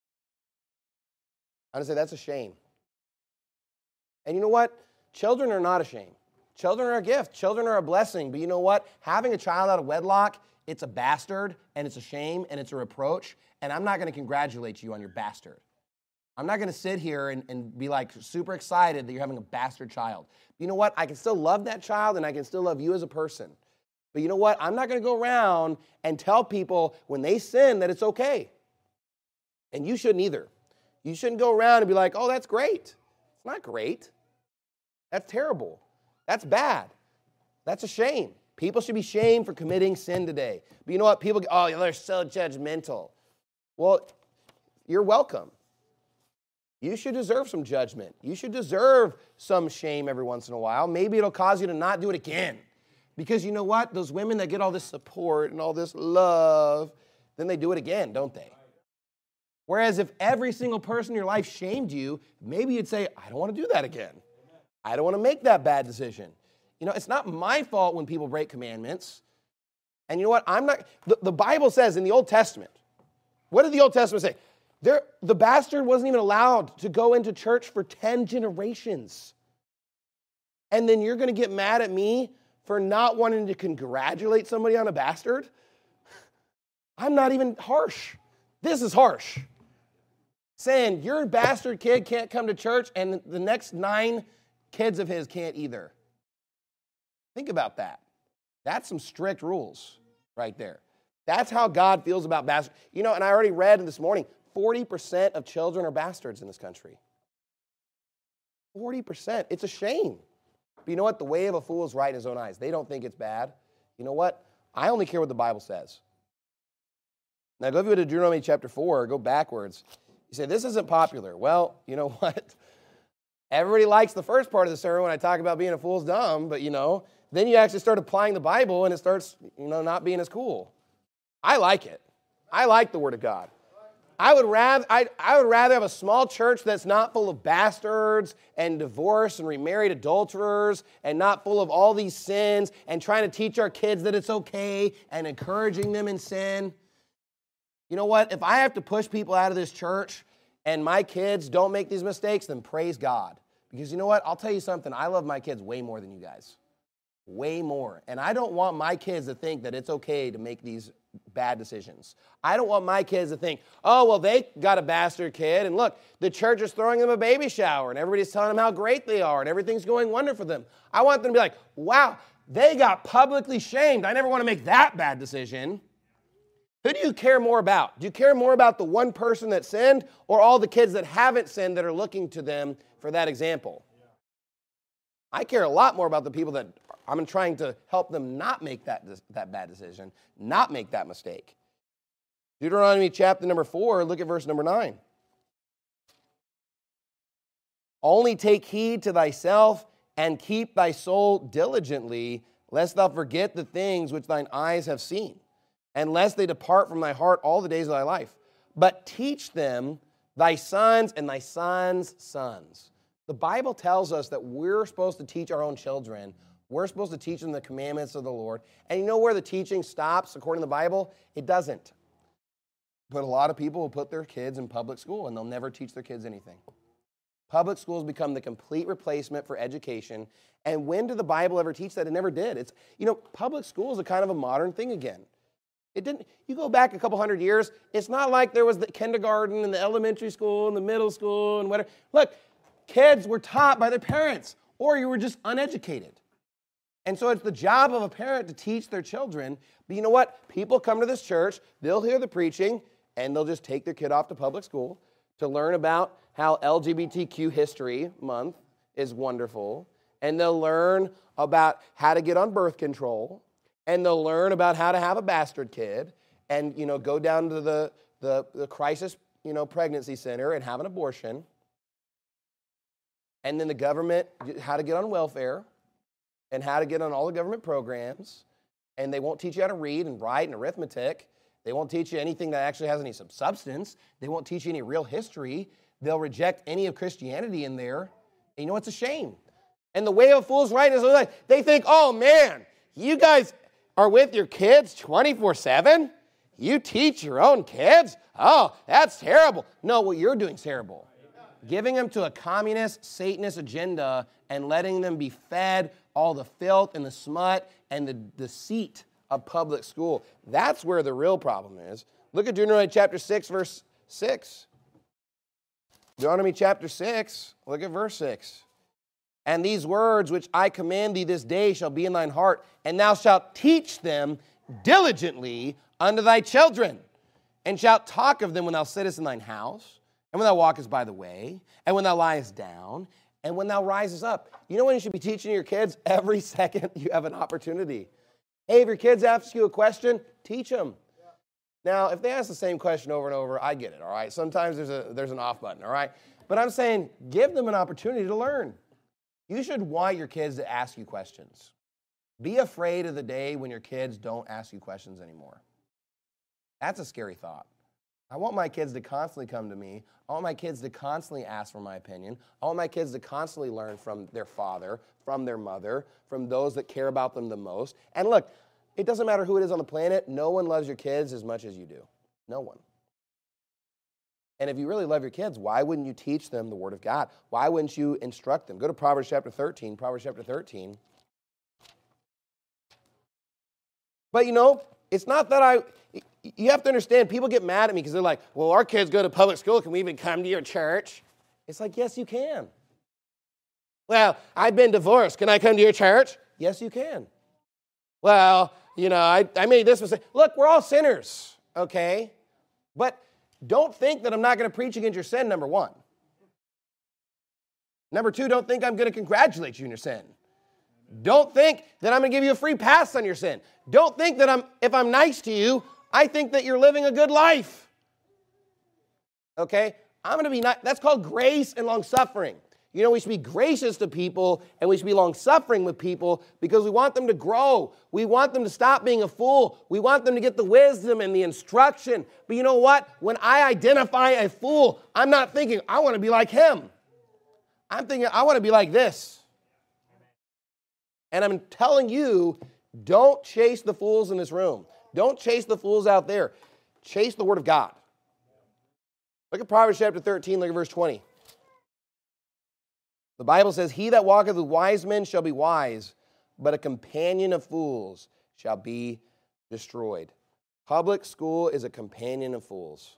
I'm going to say, that's a shame. And you know what? Children are not a shame. Children are a gift. Children are a blessing. But you know what? Having a child out of wedlock, it's a bastard, and it's a shame, and it's a reproach. And I'm not going to congratulate you on your bastard. I'm not going to sit here and, and be like super excited that you're having a bastard child. You know what? I can still love that child, and I can still love you as a person. But you know what? I'm not going to go around and tell people when they sin that it's okay. And you shouldn't either. You shouldn't go around and be like, oh, that's great. It's not great. That's terrible. That's bad. That's a shame. People should be shamed for committing sin today. But you know what? People go, oh, they're so judgmental. Well, you're welcome. You should deserve some judgment. You should deserve some shame every once in a while. Maybe it'll cause you to not do it again. Because you know what? Those women that get all this support and all this love, then they do it again, don't they? Whereas if every single person in your life shamed you, maybe you'd say, I don't want to do that again. I don't want to make that bad decision. You know, it's not my fault when people break commandments. And you know what? I'm not, the, the Bible says in the Old Testament, what did the Old Testament say? There, the bastard wasn't even allowed to go into church for ten generations. And then you're going to get mad at me for not wanting to congratulate somebody on a bastard? I'm not even harsh. This is harsh. Saying your bastard kid can't come to church and the next nine kids of his can't either. Think about that. That's some strict rules right there. That's how God feels about bastards. You know, and I already read this morning, forty percent of children are bastards in this country. forty percent. It's a shame. But you know what? The way of a fool is right in his own eyes. They don't think it's bad. You know what? I only care what the Bible says. Now go to Deuteronomy chapter four, go backwards. You say, this isn't popular. Well, you know what? Everybody likes the first part of the sermon when I talk about being a fool's dumb, but you know, then you actually start applying the Bible and it starts, you know, not being as cool. I like it. I like the Word of God. I would rather I, I would rather have a small church that's not full of bastards and divorced and remarried adulterers and not full of all these sins and trying to teach our kids that it's okay and encouraging them in sin. You know what? If I have to push people out of this church and my kids don't make these mistakes, then praise God. Because you know what? I'll tell you something. I love my kids way more than you guys. Way more. And I don't want my kids to think that it's okay to make these bad decisions. I don't want my kids to think, oh, well, they got a bastard kid, and look, the church is throwing them a baby shower, and everybody's telling them how great they are, and everything's going wonderful for them. I want them to be like, wow, they got publicly shamed. I never want to make that bad decision. Who do you care more about? Do you care more about the one person that sinned or all the kids that haven't sinned that are looking to them for that example? I care a lot more about the people that I'm trying to help them not make that, that bad decision, not make that mistake. Deuteronomy chapter number four, look at verse number nine. Only take heed to thyself and keep thy soul diligently, lest thou forget the things which thine eyes have seen, and lest they depart from thy heart all the days of thy life. But teach them thy sons and thy sons' sons. The Bible tells us that we're supposed to teach our own children. We're supposed to teach them the commandments of the Lord. And you know where the teaching stops according to the Bible? It doesn't. But a lot of people will put their kids in public school and they'll never teach their kids anything. Public schools become the complete replacement for education. And when did the Bible ever teach that? It never did. It's, you know, public school is a kind of a modern thing again. It didn't, you go back a couple hundred years, it's not like there was the kindergarten and the elementary school and the middle school and whatever. Look, kids were taught by their parents or you were just uneducated. And so it's the job of a parent to teach their children. But you know what? People come to this church, they'll hear the preaching, and they'll just take their kid off to public school to learn about how L G B T Q History Month is wonderful. And they'll learn about how to get on birth control. And they'll learn about how to have a bastard kid. And, you know, go down to the, the, the crisis, you know, pregnancy center and have an abortion. And then the government, how to get on welfare. And how to get on all the government programs, and they won't teach you how to read and write and arithmetic. They won't teach you anything that actually has any substance. They won't teach you any real history. They'll reject any of Christianity in there. And you know, it's a shame. And the way of fools right is like, they think, oh man, you guys are with your kids twenty-four seven? You teach your own kids? Oh, that's terrible. No, what you're doing is terrible. Giving them to a communist, Satanist agenda and letting them be fed all the filth and the smut and the deceit of public school. That's where the real problem is. Look at Deuteronomy chapter six, verse six. Deuteronomy chapter six, look at verse six. And these words which I command thee this day shall be in thine heart, and thou shalt teach them diligently unto thy children, and shalt talk of them when thou sittest in thine house, and when thou walkest by the way, and when thou liest down, and when thou risest up. You know when you should be teaching your kids? Every second you have an opportunity. Hey, if your kids ask you a question, teach them. Yeah. Now, if they ask the same question over and over, I get it, all right? Sometimes there's a there's an off button, all right? But I'm saying give them an opportunity to learn. You should want your kids to ask you questions. Be afraid of the day when your kids don't ask you questions anymore. That's a scary thought. I want my kids to constantly come to me. I want my kids to constantly ask for my opinion. I want my kids to constantly learn from their father, from their mother, from those that care about them the most. And look, it doesn't matter who it is on the planet. No one loves your kids as much as you do. No one. And if you really love your kids, why wouldn't you teach them the Word of God? Why wouldn't you instruct them? Go to Proverbs chapter thirteen. Proverbs chapter thirteen. But you know, it's not that I... You have to understand, people get mad at me because they're like, well, our kids go to public school. Can we even come to your church? It's like, yes, you can. Well, I've been divorced. Can I come to your church? Yes, you can. Well, you know, I, I made this mistake. Look, we're all sinners, okay? But don't think that I'm not going to preach against your sin, number one. Number two, don't think I'm going to congratulate you in your sin. Don't think that I'm going to give you a free pass on your sin. Don't think that I'm, if I'm nice to you, I think that you're living a good life. Okay? I'm going to be nice. That's called grace and long-suffering. You know, we should be gracious to people and we should be long-suffering with people because we want them to grow. We want them to stop being a fool. We want them to get the wisdom and the instruction. But you know what? When I identify a fool, I'm not thinking, I want to be like him. I'm thinking, I want to be like this. And I'm telling you, don't chase the fools in this room. Don't chase the fools out there. Chase the Word of God. Look at Proverbs chapter thirteen, look at verse twenty. The Bible says, he that walketh with wise men shall be wise, but a companion of fools shall be destroyed. Public school is a companion of fools.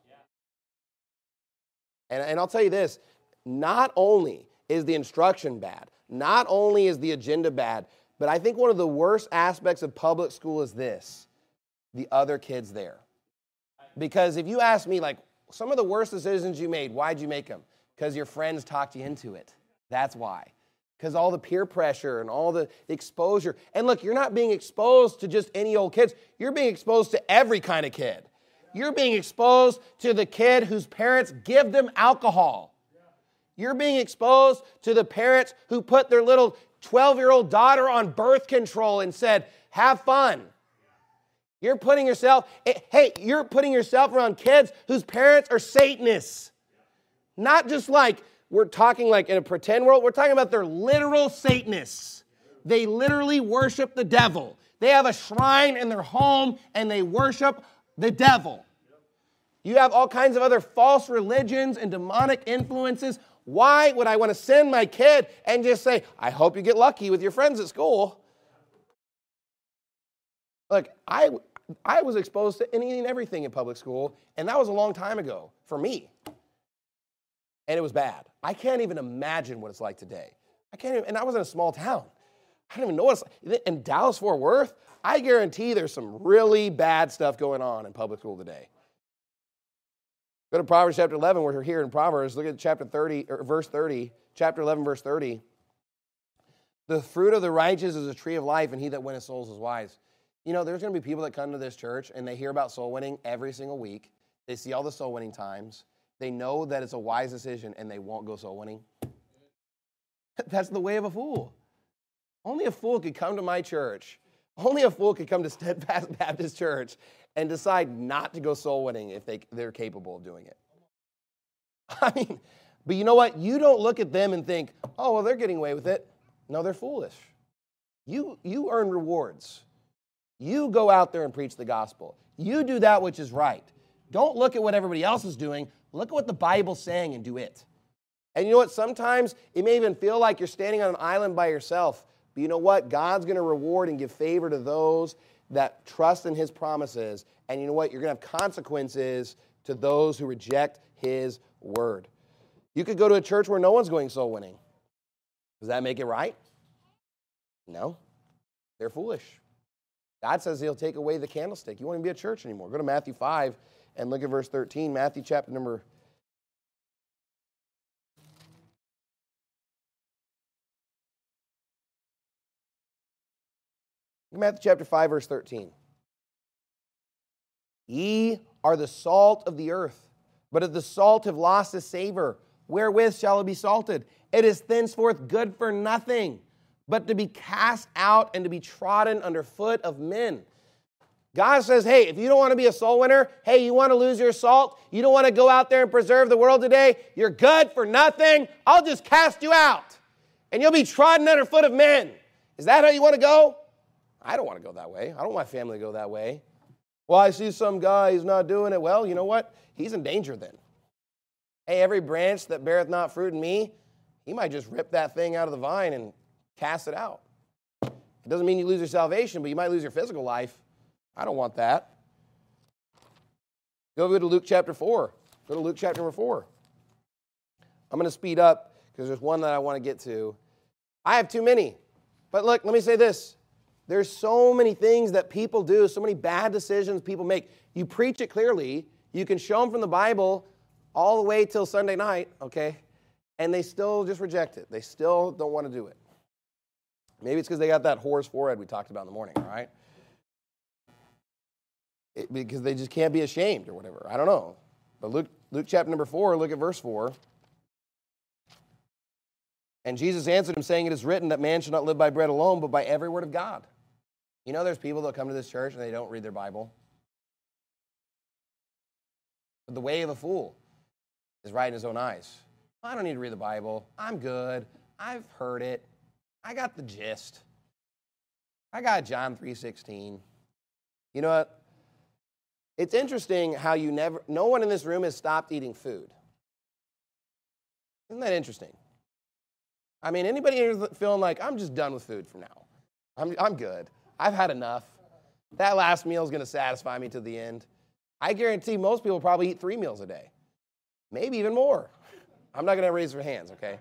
And, and I'll tell you this, not only is the instruction bad, not only is the agenda bad, but I think one of the worst aspects of public school is this, the other kids there. Because if you ask me, like, some of the worst decisions you made, why'd you make them? Because your friends talked you into it. That's why. Because all the peer pressure and all the exposure. And look, you're not being exposed to just any old kids. You're being exposed to every kind of kid. You're being exposed to the kid whose parents give them alcohol. You're being exposed to the parents who put their little twelve-year-old daughter on birth control and said, have fun. You're putting yourself, hey, you're putting yourself around kids whose parents are Satanists. Not just like, we're talking like in a pretend world, we're talking about they're literal Satanists. They literally worship the devil. They have a shrine in their home and they worship the devil. You have all kinds of other false religions and demonic influences. Why would I want to send my kid and just say, I hope you get lucky with your friends at school? Look, I, I was exposed to anything and everything in public school, and that was a long time ago for me. And it was bad. I can't even imagine what it's like today. I can't even, and I was in a small town. I don't even know what it's like. In Dallas-Fort Worth, I guarantee there's some really bad stuff going on in public school today. Go to Proverbs chapter eleven. We're here in Proverbs. Look at chapter thirty, or verse thirty. Chapter eleven, verse thirty. The fruit of the righteous is a tree of life, and he that winneth souls is wise. You know, there's going to be people that come to this church, and they hear about soul winning every single week. They see all the soul winning times. They know that it's a wise decision, and they won't go soul winning. That's the way of a fool. Only a fool could come to my church. Only a fool could come to Steadfast Baptist Church and decide not to go soul winning if they, they're capable of doing it. I mean, but you know what? You don't look at them and think, oh, well, they're getting away with it. No, they're foolish. You, you earn rewards. You go out there and preach the gospel. You do that which is right. Don't look at what everybody else is doing. Look at what the Bible's saying and do it. And you know what? Sometimes it may even feel like you're standing on an island by yourself. But you know what? God's going to reward and give favor to those that trust in his promises. And you know what? You're going to have consequences to those who reject his word. You could go to a church where no one's going soul winning. Does that make it right? No. They're foolish. God says he'll take away the candlestick. You won't even be a church anymore. Go to Matthew five and look at verse thirteen. Matthew chapter number Matthew chapter five, verse thirteen. Ye are the salt of the earth, but if the salt have lost its savor, wherewith shall it be salted? It is thenceforth good for nothing, but to be cast out and to be trodden under foot of men. God says, hey, if you don't want to be a soul winner, hey, you want to lose your salt, you don't want to go out there and preserve the world today, you're good for nothing, I'll just cast you out, and you'll be trodden under foot of men. Is that how you want to go? I don't want to go that way. I don't want my family to go that way. Well, I see some guy, he's not doing it. Well, you know what? He's in danger then. Hey, every branch that beareth not fruit in me, he might just rip that thing out of the vine and cast it out. It doesn't mean you lose your salvation, but you might lose your physical life. I don't want that. Go to Luke chapter four. Go to Luke chapter number four. I'm going to speed up because there's one that I want to get to. I have too many. But look, let me say this. There's so many things that people do, so many bad decisions people make. You preach it clearly. You can show them from the Bible all the way till Sunday night, okay, and they still just reject it. They still don't want to do it. Maybe it's because they got that whore's forehead we talked about in the morning, all right? It, because they just can't be ashamed or whatever. I don't know. But Luke, Luke chapter number four, look at verse four. And Jesus answered him, saying, it is written that man shall not live by bread alone, but by every word of God. You know there's people that come to this church and they don't read their Bible. But the way of a fool is right in his own eyes. I don't need to read the Bible. I'm good. I've heard it. I got the gist. I got John three sixteen. You know what? It's interesting how you never, no one in this room has stopped eating food. Isn't that interesting? I mean, anybody here feeling like, I'm just done with food for now. I'm, I'm good. I've had enough. That last meal is going to satisfy me to the end. I guarantee most people probably eat three meals a day. Maybe even more. I'm not going to raise their hands, okay?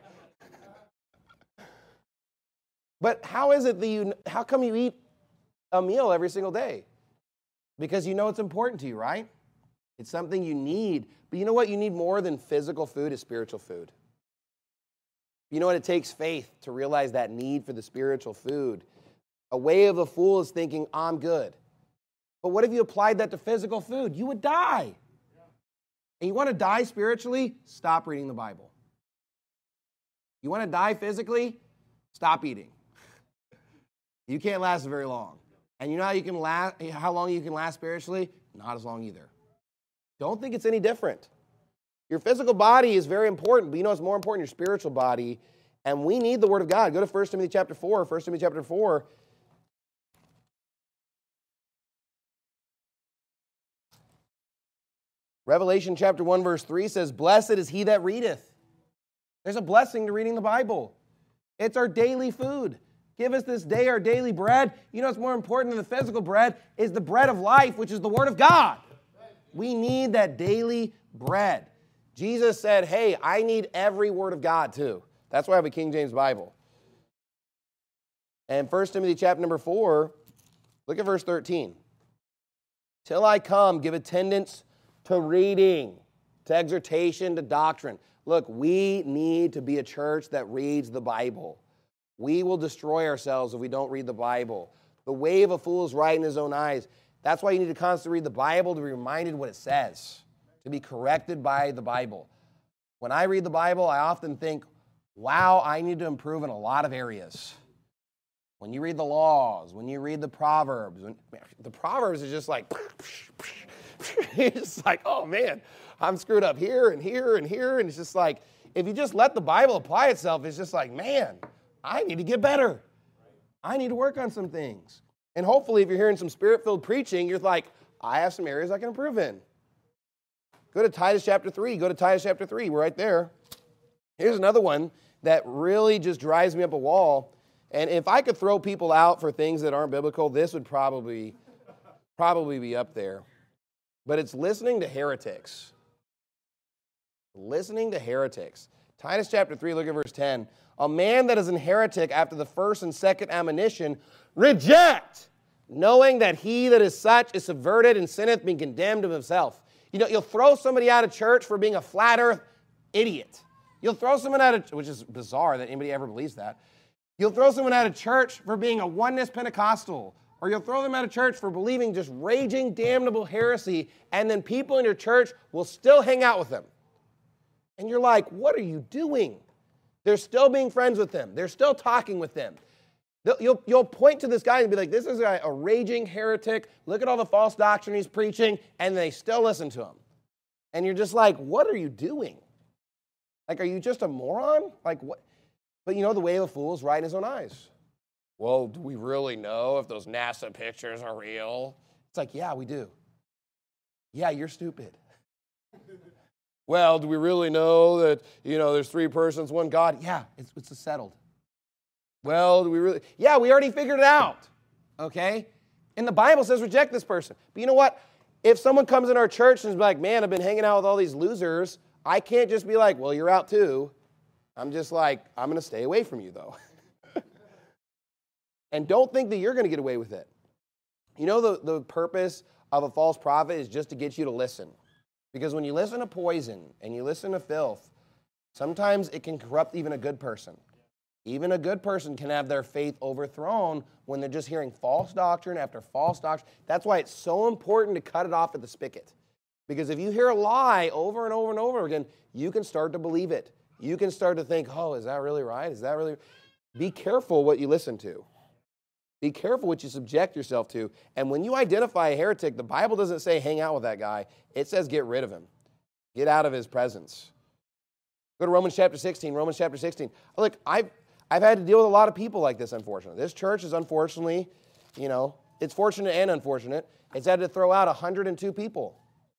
But how is it that you, how come you eat a meal every single day? Because you know it's important to you, right? It's something you need. But you know what you need more than physical food is spiritual food. You know what? It takes faith to realize that need for the spiritual food. A way of a fool is thinking, I'm good. But what if you applied that to physical food? You would die. And you want to die spiritually? Stop reading the Bible. You want to die physically? Stop eating. You can't last very long. And you know how you can last, how long you can last spiritually? Not as long either. Don't think it's any different. Your physical body is very important, but you know what's more important? Your spiritual body. And we need the Word of God. Go to First Timothy chapter four. First Timothy chapter four. Revelation chapter one verse three says, blessed is he that readeth. There's a blessing to reading the Bible. It's our daily food. Give us this day our daily bread. You know what's more important than the physical bread is the bread of life, which is the Word of God. We need that daily bread. Jesus said, hey, I need every word of God too. That's why I have a King James Bible. And First Timothy chapter number four, look at verse thirteen. Till I come, give attendance to reading, to exhortation, to doctrine. Look, we need to be a church that reads the Bible. We will destroy ourselves if we don't read the Bible. The way of a fool is right in his own eyes. That's why you need to constantly read the Bible to be reminded what it says, to be corrected by the Bible. When I read the Bible, I often think, wow, I need to improve in a lot of areas. When you read the laws, when you read the Proverbs, when, the Proverbs is just like, it's just like, oh man, I'm screwed up here and here and here. And it's just like, if you just let the Bible apply itself, it's just like, man, I need to get better. I need to work on some things. And hopefully if you're hearing some spirit-filled preaching, you're like, I have some areas I can improve in. Go to Titus chapter three. Go to Titus chapter three. We're right there. Here's another one that really just drives me up a wall. And if I could throw people out for things that aren't biblical, this would probably, probably be up there. But it's listening to heretics. Listening to heretics. Titus chapter three, look at verse ten. A man that is an heretic after the first and second admonition, reject, knowing that he that is such is subverted and sinneth, being condemned of himself. You know, you'll throw somebody out of church for being a flat earth idiot. You'll throw someone out of, which is bizarre that anybody ever believes that. You'll throw someone out of church for being a oneness Pentecostal, or you'll throw them out of church for believing just raging, damnable heresy, and then people in your church will still hang out with them. And you're like, what are you doing? They're still being friends with them. They're still talking with them. You'll, you'll point to this guy and be like, this is a, a raging heretic. Look at all the false doctrine he's preaching, and they still listen to him. And you're just like, what are you doing? Like, are you just a moron? Like, what? But you know, the way of a fool is right in his own eyes. Well, do we really know if those NASA pictures are real? It's like, yeah, we do. Yeah, you're stupid. Well, do we really know that, you know, there's three persons, one God? Yeah, it's, it's settled. Well, do we really? Yeah, we already figured it out, okay? And the Bible says reject this person. But you know what? If someone comes in our church and is like, man, I've been hanging out with all these losers, I can't just be like, well, you're out too. I'm just like, I'm going to stay away from you, though. And don't think that you're going to get away with it. You know, the, the purpose of a false prophet is just to get you to listen. Because when you listen to poison and you listen to filth, sometimes it can corrupt even a good person. Even a good person can have their faith overthrown when they're just hearing false doctrine after false doctrine. That's why it's so important to cut it off at the spigot. Because if you hear a lie over and over and over again, you can start to believe it. You can start to think, oh, is that really right? Is that really... Be careful what you listen to. Be careful what you subject yourself to. And when you identify a heretic, the Bible doesn't say hang out with that guy. It says get rid of him. Get out of his presence. Go to Romans chapter sixteen. Romans chapter sixteen. Look, I've, I've had to deal with a lot of people like this, unfortunately. This church is unfortunately, you know, it's fortunate and unfortunate. It's had to throw out one hundred two people.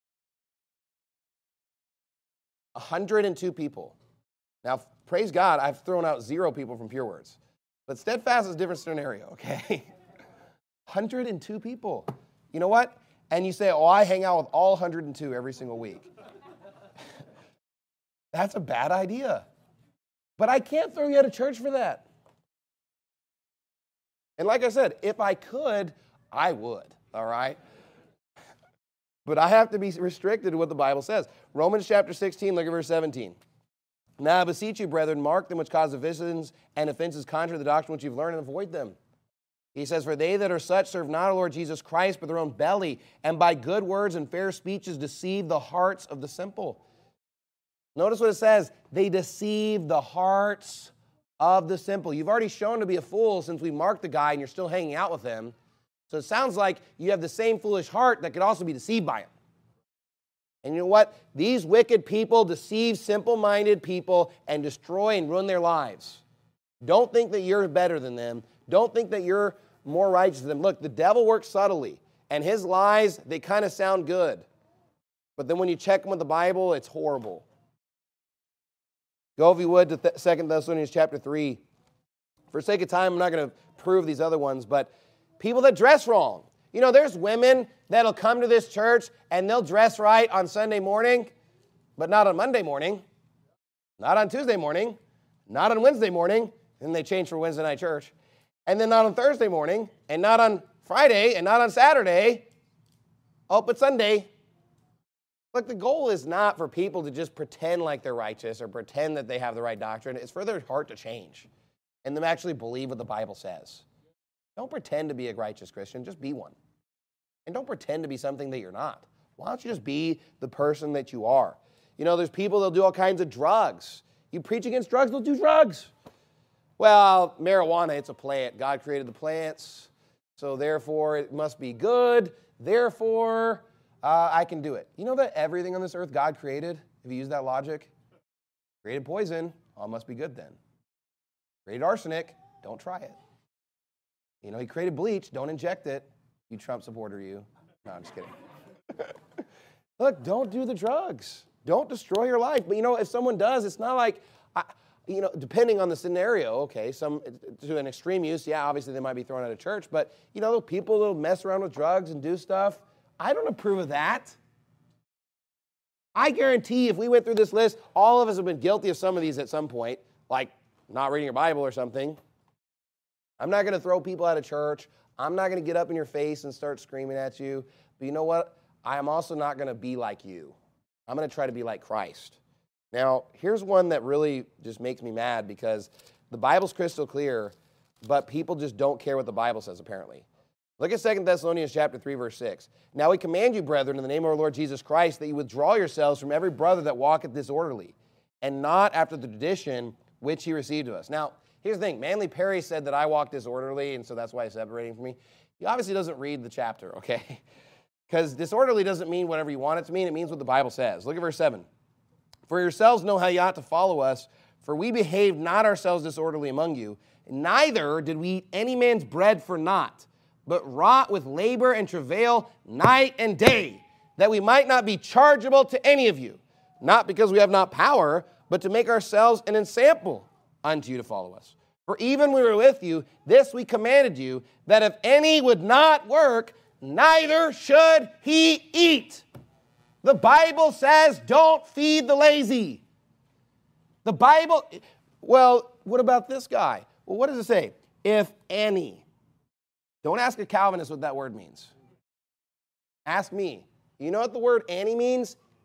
one hundred two people. Now, praise God, I've thrown out zero people from Pure Words. But Steadfast is a different scenario, okay? one hundred two people. You know what? And you say, oh, I hang out with all one hundred two every single week. That's a bad idea. But I can't throw you out of church for that. And like I said, if I could, I would, all right? But I have to be restricted to what the Bible says. Romans chapter sixteen, look at verse seventeen. Now I beseech you, brethren, mark them which cause divisions and offenses contrary to the doctrine which you've learned, and avoid them. He says, for they that are such serve not our Lord Jesus Christ, but their own belly, and by good words and fair speeches deceive the hearts of the simple. Notice what it says. They deceive the hearts of the simple. You've already shown to be a fool since we marked the guy and you're still hanging out with him. So it sounds like you have the same foolish heart that could also be deceived by him. And you know what? These wicked people deceive simple-minded people and destroy and ruin their lives. Don't think that you're better than them. Don't think that you're more righteous than them. Look, the devil works subtly, and his lies, they kind of sound good. But then when you check them with the Bible, it's horrible. Go, if you would, to Th- Second Thessalonians chapter three. For sake of time, I'm not going to prove these other ones, but people that dress wrong. You know, there's women that'll come to this church and they'll dress right on Sunday morning, but not on Monday morning, not on Tuesday morning, not on Wednesday morning, and they change for Wednesday night church, and then not on Thursday morning, and not on Friday, and not on Saturday. Oh, but Sunday. Look, the goal is not for people to just pretend like they're righteous or pretend that they have the right doctrine. It's for their heart to change and them actually believe what the Bible says. Don't pretend to be a righteous Christian. Just be one. And don't pretend to be something that you're not. Why don't you just be the person that you are? You know, there's people that'll do all kinds of drugs. You preach against drugs, they'll do drugs. Well, marijuana, it's a plant. God created the plants, so therefore it must be good. Therefore, uh, I can do it. You know that everything on this earth God created, if you use that logic, created poison, all must be good then. Created arsenic, don't try it. You know, he created bleach, don't inject it. You Trump supporter, you. No, I'm just kidding. Look, don't do the drugs. Don't destroy your life. But, you know, if someone does, it's not like, I, you know, depending on the scenario, okay, some to an extreme use, yeah, obviously they might be thrown out of church. But, you know, people that'll mess around with drugs and do stuff, I don't approve of that. I guarantee if we went through this list, all of us have been guilty of some of these at some point, like not reading your Bible or something. I'm not going to throw people out of church. I'm not going to get up in your face and start screaming at you. But you know what? I am also not going to be like you. I'm going to try to be like Christ. Now, here's one that really just makes me mad because the Bible's crystal clear, but people just don't care what the Bible says, apparently. Look at Second Thessalonians chapter three, verse six. Now we command you, brethren, in the name of our Lord Jesus Christ, that you withdraw yourselves from every brother that walketh disorderly, and not after the tradition which he received of us. Now, here's the thing. Manly Perry said that I walk disorderly, and so that's why he's separating from me. He obviously doesn't read the chapter, okay? Because disorderly doesn't mean whatever you want it to mean. It means what the Bible says. Look at verse seven. For yourselves know how you ought to follow us, for we behaved not ourselves disorderly among you, neither did we eat any man's bread for naught, but wrought with labor and travail night and day, that we might not be chargeable to any of you, not because we have not power, but to make ourselves an ensample unto you to follow us. For even when we were with you, this we commanded you, that if any would not work, neither should he eat. The Bible says don't feed the lazy. The Bible, well, what about this guy? Well, what does it say? If any. Don't ask a Calvinist what that word means. Ask me. You know what the word any means?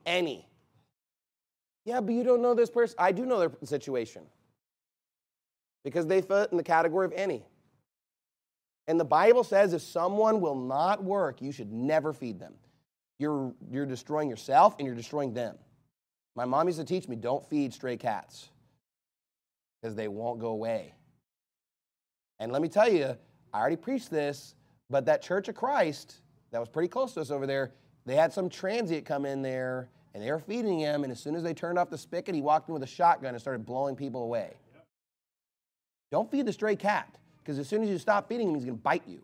any. Yeah, but you don't know this person. I do know their situation because they fit in the category of any. And the Bible says if someone will not work, you should never feed them. You're, you're destroying yourself and you're destroying them. My mom used to teach me, don't feed stray cats because they won't go away. And let me tell you, I already preached this, but that Church of Christ that was pretty close to us over there, they had some transient come in there, and they were feeding him, and as soon as they turned off the spigot, he walked in with a shotgun and started blowing people away. Yep. Don't feed the stray cat, because as soon as you stop feeding him, he's going to bite you.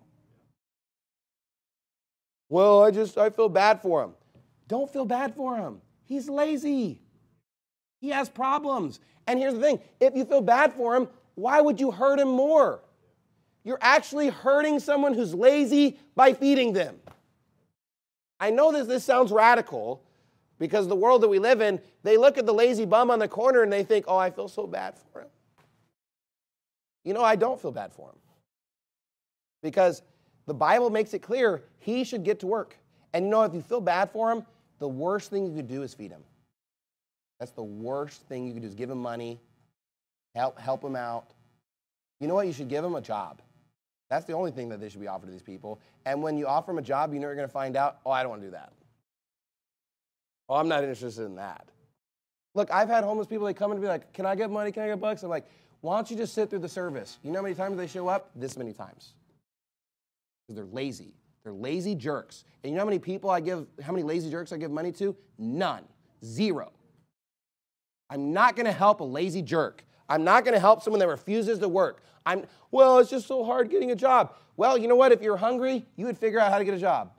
Well, I just, I feel bad for him. Don't feel bad for him. He's lazy. He has problems. And here's the thing, if you feel bad for him, why would you hurt him more? You're actually hurting someone who's lazy by feeding them. I know this, this sounds radical because the world that we live in, they look at the lazy bum on the corner and they think, oh, I feel so bad for him. You know, I don't feel bad for him because the Bible makes it clear he should get to work. And you know, if you feel bad for him, the worst thing you could do is feed him. That's the worst thing you could do is give him money, help, help him out. You know what? You should give him a job. That's the only thing that they should be offered to these people. And when you offer them a job, you know you're going to find out, oh, I don't want to do that. Oh, I'm not interested in that. Look, I've had homeless people, they come and be like, can I get money? Can I get bucks? I'm like, why don't you just sit through the service? You know how many times they show up? This many times. Because they're lazy. They're lazy jerks. And you know how many people I give, how many lazy jerks I give money to? None. Zero. I'm not going to help a lazy jerk. I'm not going to help someone that refuses to work. I'm, well, it's just so hard getting a job. Well, you know what? If you're hungry, you would figure out how to get a job.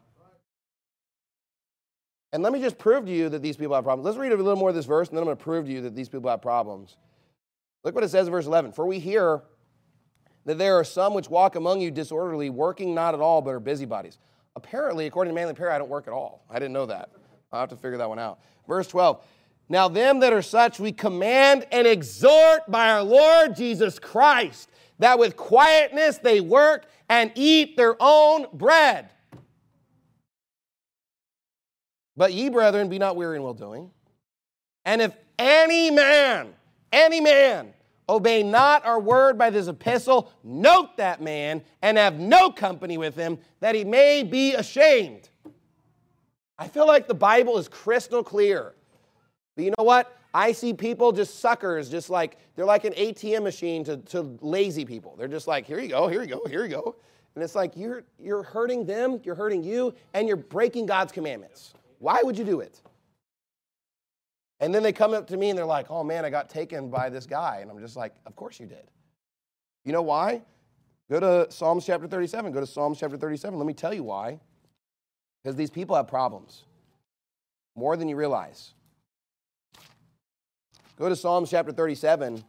And let me just prove to you that these people have problems. Let's read a little more of this verse, and then I'm going to prove to you that these people have problems. Look what it says in verse eleven. For we hear that there are some which walk among you disorderly, working not at all, but are busybodies. Apparently, according to Manly Prayer, I don't work at all. I didn't know that. I'll have to figure that one out. Verse twelve. Now them that are such we command and exhort by our Lord Jesus Christ, that with quietness they work and eat their own bread. But ye, brethren, be not weary in well-doing. And if any man, any man, obey not our word by this epistle, note that man, and have no company with him, that he may be ashamed. I feel like the Bible is crystal clear. But you know what? I see people just suckers, just like, they're like an A T M machine to, to lazy people. They're just like, here you go, here you go, here you go. And it's like, you're, you're hurting them, you're hurting you, and you're breaking God's commandments. Why would you do it? And then they come up to me and they're like, oh man, I got taken by this guy. And I'm just like, of course you did. You know why? Go to Psalms chapter thirty-seven. Go to Psalms chapter thirty-seven. Let me tell you why. Because these people have problems. More than you realize. Go to Psalms chapter thirty-seven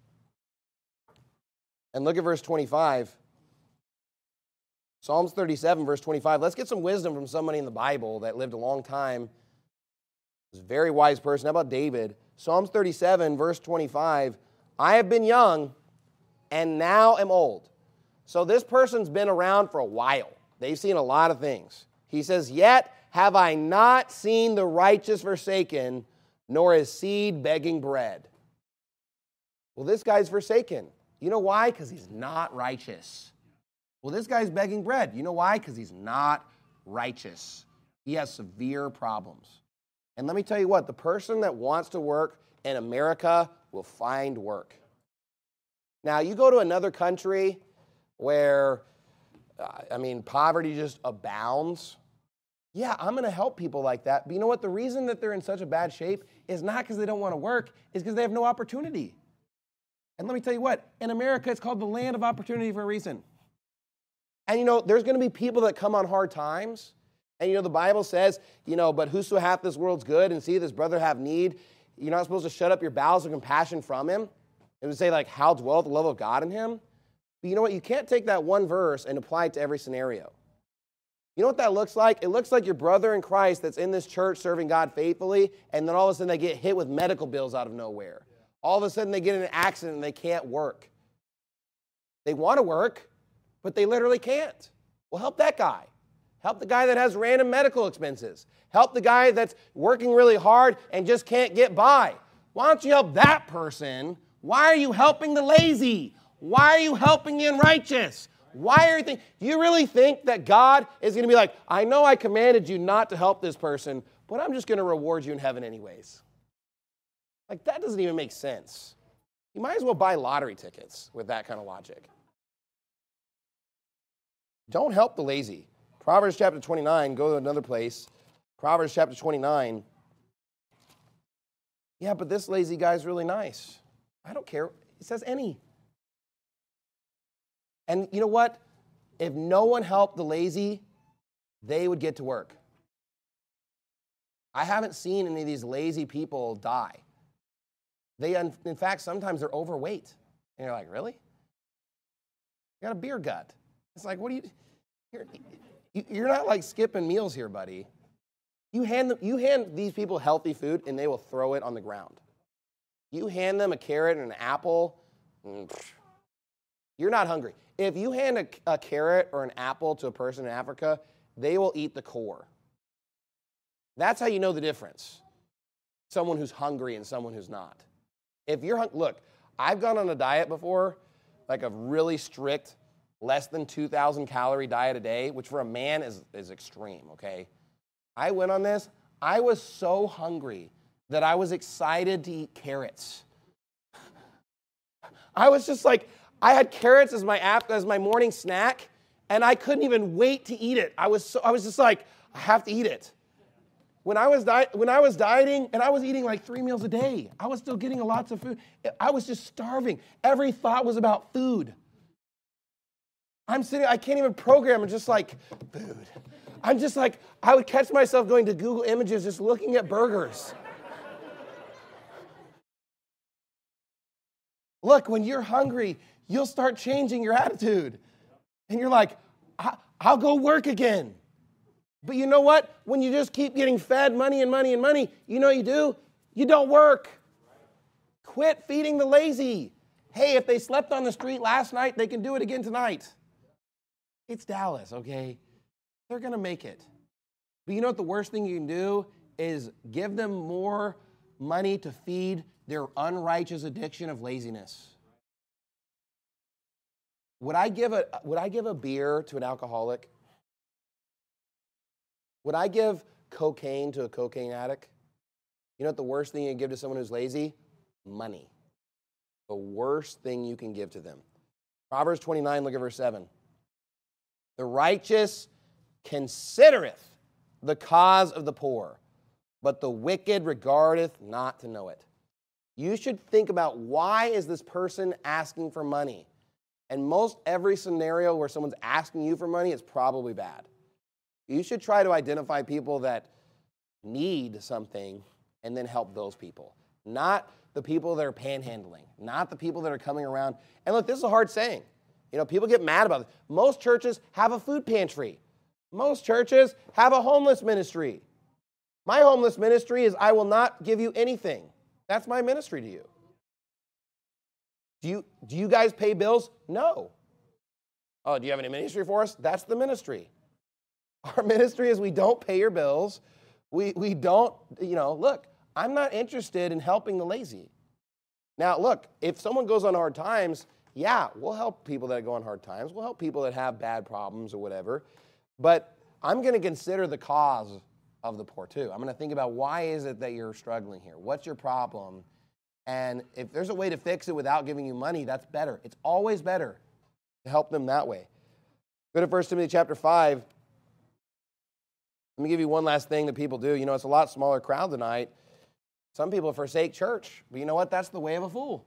and look at verse twenty-five. Psalms thirty-seven, verse twenty-five. Let's get some wisdom from somebody in the Bible that lived a long time. Was a very wise person. How about David? Psalms thirty-seven, verse twenty-five. I have been young and now am old. So this person's been around for a while. They've seen a lot of things. He says, yet have I not seen the righteous forsaken, nor his seed begging bread. Well, this guy's forsaken. You know why? Because he's not righteous. Well, this guy's begging bread. You know why? Because he's not righteous. He has severe problems. And let me tell you what, the person that wants to work in America will find work. Now, you go to another country where, uh, I mean, poverty just abounds. Yeah, I'm going to help people like that. But you know what? The reason that they're in such a bad shape is not because they don't want to work, it's because they have no opportunity. And let me tell you what, in America, it's called the land of opportunity for a reason. And you know, there's going to be people that come on hard times. And you know, the Bible says, you know, but whoso hath this world's good and seeth his brother have need, you're not supposed to shut up your bowels of compassion from him. It would say, like, how dwelleth the love of God in him? But you know what? You can't take that one verse and apply it to every scenario. You know what that looks like? It looks like your brother in Christ that's in this church serving God faithfully, and then all of a sudden they get hit with medical bills out of nowhere. All of a sudden they get in an accident and they can't work. They want to work, but they literally can't. Well, help that guy. Help the guy that has random medical expenses. Help the guy that's working really hard and just can't get by. Why don't you help that person? Why are you helping the lazy? Why are you helping the unrighteous? Why are you think? Do you really think that God is going to be like, I know I commanded you not to help this person, but I'm just going to reward you in heaven anyways? Like, that doesn't even make sense. You might as well buy lottery tickets with that kind of logic. Don't help the lazy. Proverbs chapter twenty-nine, go to another place. Proverbs chapter twenty-nine. Yeah, but this lazy guy's really nice. I don't care. It says any. And you know what? If no one helped the lazy, they would get to work. I haven't seen any of these lazy people die. They, in fact, sometimes they're overweight. And you're like, really? You got a beer gut. It's like, what do you, you're, you're not like skipping meals here, buddy. You hand them, you hand these people healthy food and they will throw it on the ground. You hand them a carrot and an apple, you're not hungry. If you hand a, a carrot or an apple to a person in Africa, they will eat the core. That's how you know the difference. Someone who's hungry and someone who's not. If you're hung- look, I've gone on a diet before, like a really strict, less than two thousand calorie diet a day, which for a man is, is extreme, okay? I went on this. I was so hungry that I was excited to eat carrots. I was just like, I had carrots as my app, as my morning snack, and I couldn't even wait to eat it. I was so, I was just like, I have to eat it. When I was di- when I was dieting, and I was eating like three meals a day, I was still getting lots of food. I was just starving. Every thought was about food. I'm sitting, I can't even program. I'm just like, food. I'm just like, I would catch myself going to Google Images just looking at burgers. Look, when you're hungry, you'll start changing your attitude. And you're like, I'll go work again. But you know what? When you just keep getting fed money and money and money, you know what you do? You don't work. Quit feeding the lazy. Hey, if they slept on the street last night, they can do it again tonight. It's Dallas, okay? They're going to make it. But you know what the worst thing you can do is give them more money to feed their unrighteous addiction of laziness. Would I give a, would I give a beer to an alcoholic? Would I give cocaine to a cocaine addict? You know what the worst thing you can give to someone who's lazy? Money. The worst thing you can give to them. Proverbs twenty-nine, look at verse seven. The righteous considereth the cause of the poor, but the wicked regardeth not to know it. You should think about, why is this person asking for money? And most every scenario where someone's asking you for money is probably bad. You should try to identify people that need something and then help those people. Not the people that are panhandling. Not the people that are coming around. And look, this is a hard saying. You know, people get mad about it. Most churches have a food pantry. Most churches have a homeless ministry. My homeless ministry is, I will not give you anything. That's my ministry to you. Do you, do you guys pay bills? No. Oh, do you have any ministry for us? That's the ministry. Our ministry is, we don't pay your bills. We, we don't, you know, look, I'm not interested in helping the lazy. Now, look, if someone goes on hard times, yeah, we'll help people that go on hard times. We'll help people that have bad problems or whatever. But I'm going to consider the cause of the poor too. I'm going to think about, why is it that you're struggling here? What's your problem? And if there's a way to fix it without giving you money, that's better. It's always better to help them that way. Go to First Timothy chapter five. Let me give you one last thing that people do. You know, it's a lot smaller crowd tonight. Some people forsake church. But you know what? That's the way of a fool.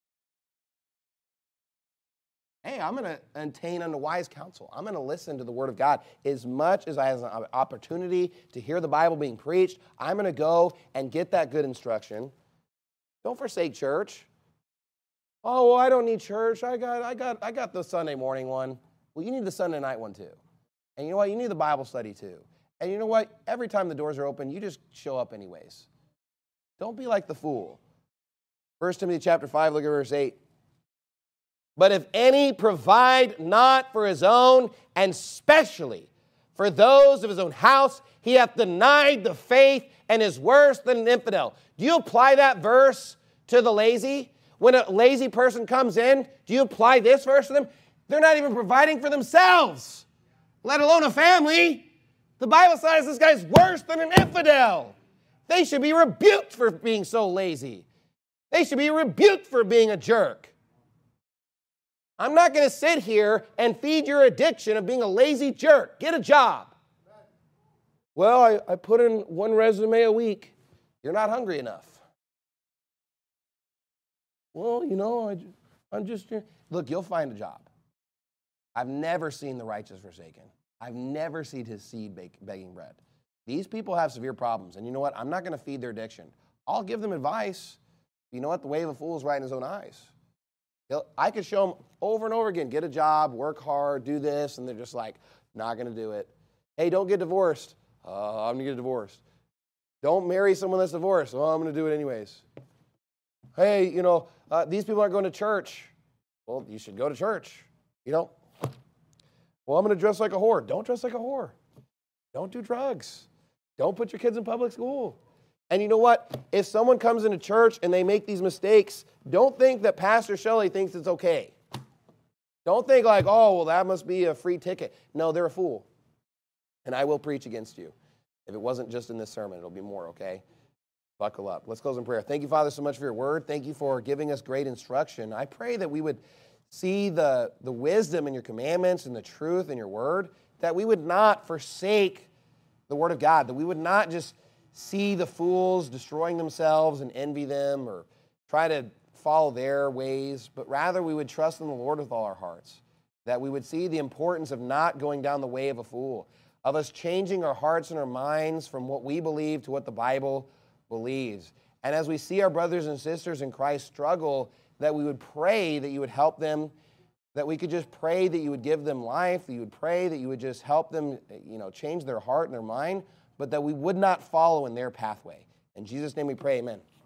Hey, I'm going to attain unto wise counsel. I'm going to listen to the word of God. As much as I have an opportunity to hear the Bible being preached, I'm going to go and get that good instruction. Don't forsake church. Oh, well, I don't need church. I got, I got, I got the Sunday morning one. Well, you need the Sunday night one too. And you know what? You need the Bible study too. And you know what? Every time the doors are open, you just show up anyways. Don't be like the fool. First Timothy chapter five, look at verse eight. But if any provide not for his own, and specially For those of his own house, he hath denied the faith and is worse than an infidel. Do you apply that verse to the lazy? When a lazy person comes in, do you apply this verse to them? They're not even providing for themselves, let alone a family. The Bible says this guy's worse than an infidel. They should be rebuked for being so lazy. They should be rebuked for being a jerk. I'm not going to sit here and feed your addiction of being a lazy jerk. Get a job. Well, I, I put in one resume a week. You're not hungry enough. Well, you know, I, I'm just, look, you'll find a job. I've never seen the righteous forsaken. I've never seen his seed bake, begging bread. These people have severe problems. And you know what? I'm not going to feed their addiction. I'll give them advice. You know what? The way of a fool is right in his own eyes. He'll, I could show them over and over again, get a job, work hard, do this, and they're just like, not going to do it. Hey, don't get divorced. Uh, I'm going to get divorced. Don't marry someone that's divorced. Oh, I'm going to do it anyways. Hey, you know, uh, these people aren't going to church. Well, you should go to church. You know, well, I'm going to dress like a whore. Don't dress like a whore. Don't do drugs. Don't put your kids in public school. And you know what? If someone comes into church and they make these mistakes, don't think that Pastor Shelley thinks it's okay. Don't think like, oh, well, that must be a free ticket. No, they're a fool. And I will preach against you. If it wasn't just in this sermon, it'll be more, okay? Buckle up. Let's close in prayer. Thank you, Father, so much for your word. Thank you for giving us great instruction. I pray that we would see the, the wisdom in your commandments and the truth in your word, that we would not forsake the word of God, that we would not just see the fools destroying themselves and envy them or try to follow their ways, but rather we would trust in the Lord with all our hearts, that we would see the importance of not going down the way of a fool, of us changing our hearts and our minds from what we believe to what the Bible believes. And as we see our brothers and sisters in Christ struggle, that we would pray that you would help them, that we could just pray that you would give them life, that you would pray that you would just help them, you know, change their heart and their mind, but that we would not follow in their pathway. In Jesus' name we pray, amen.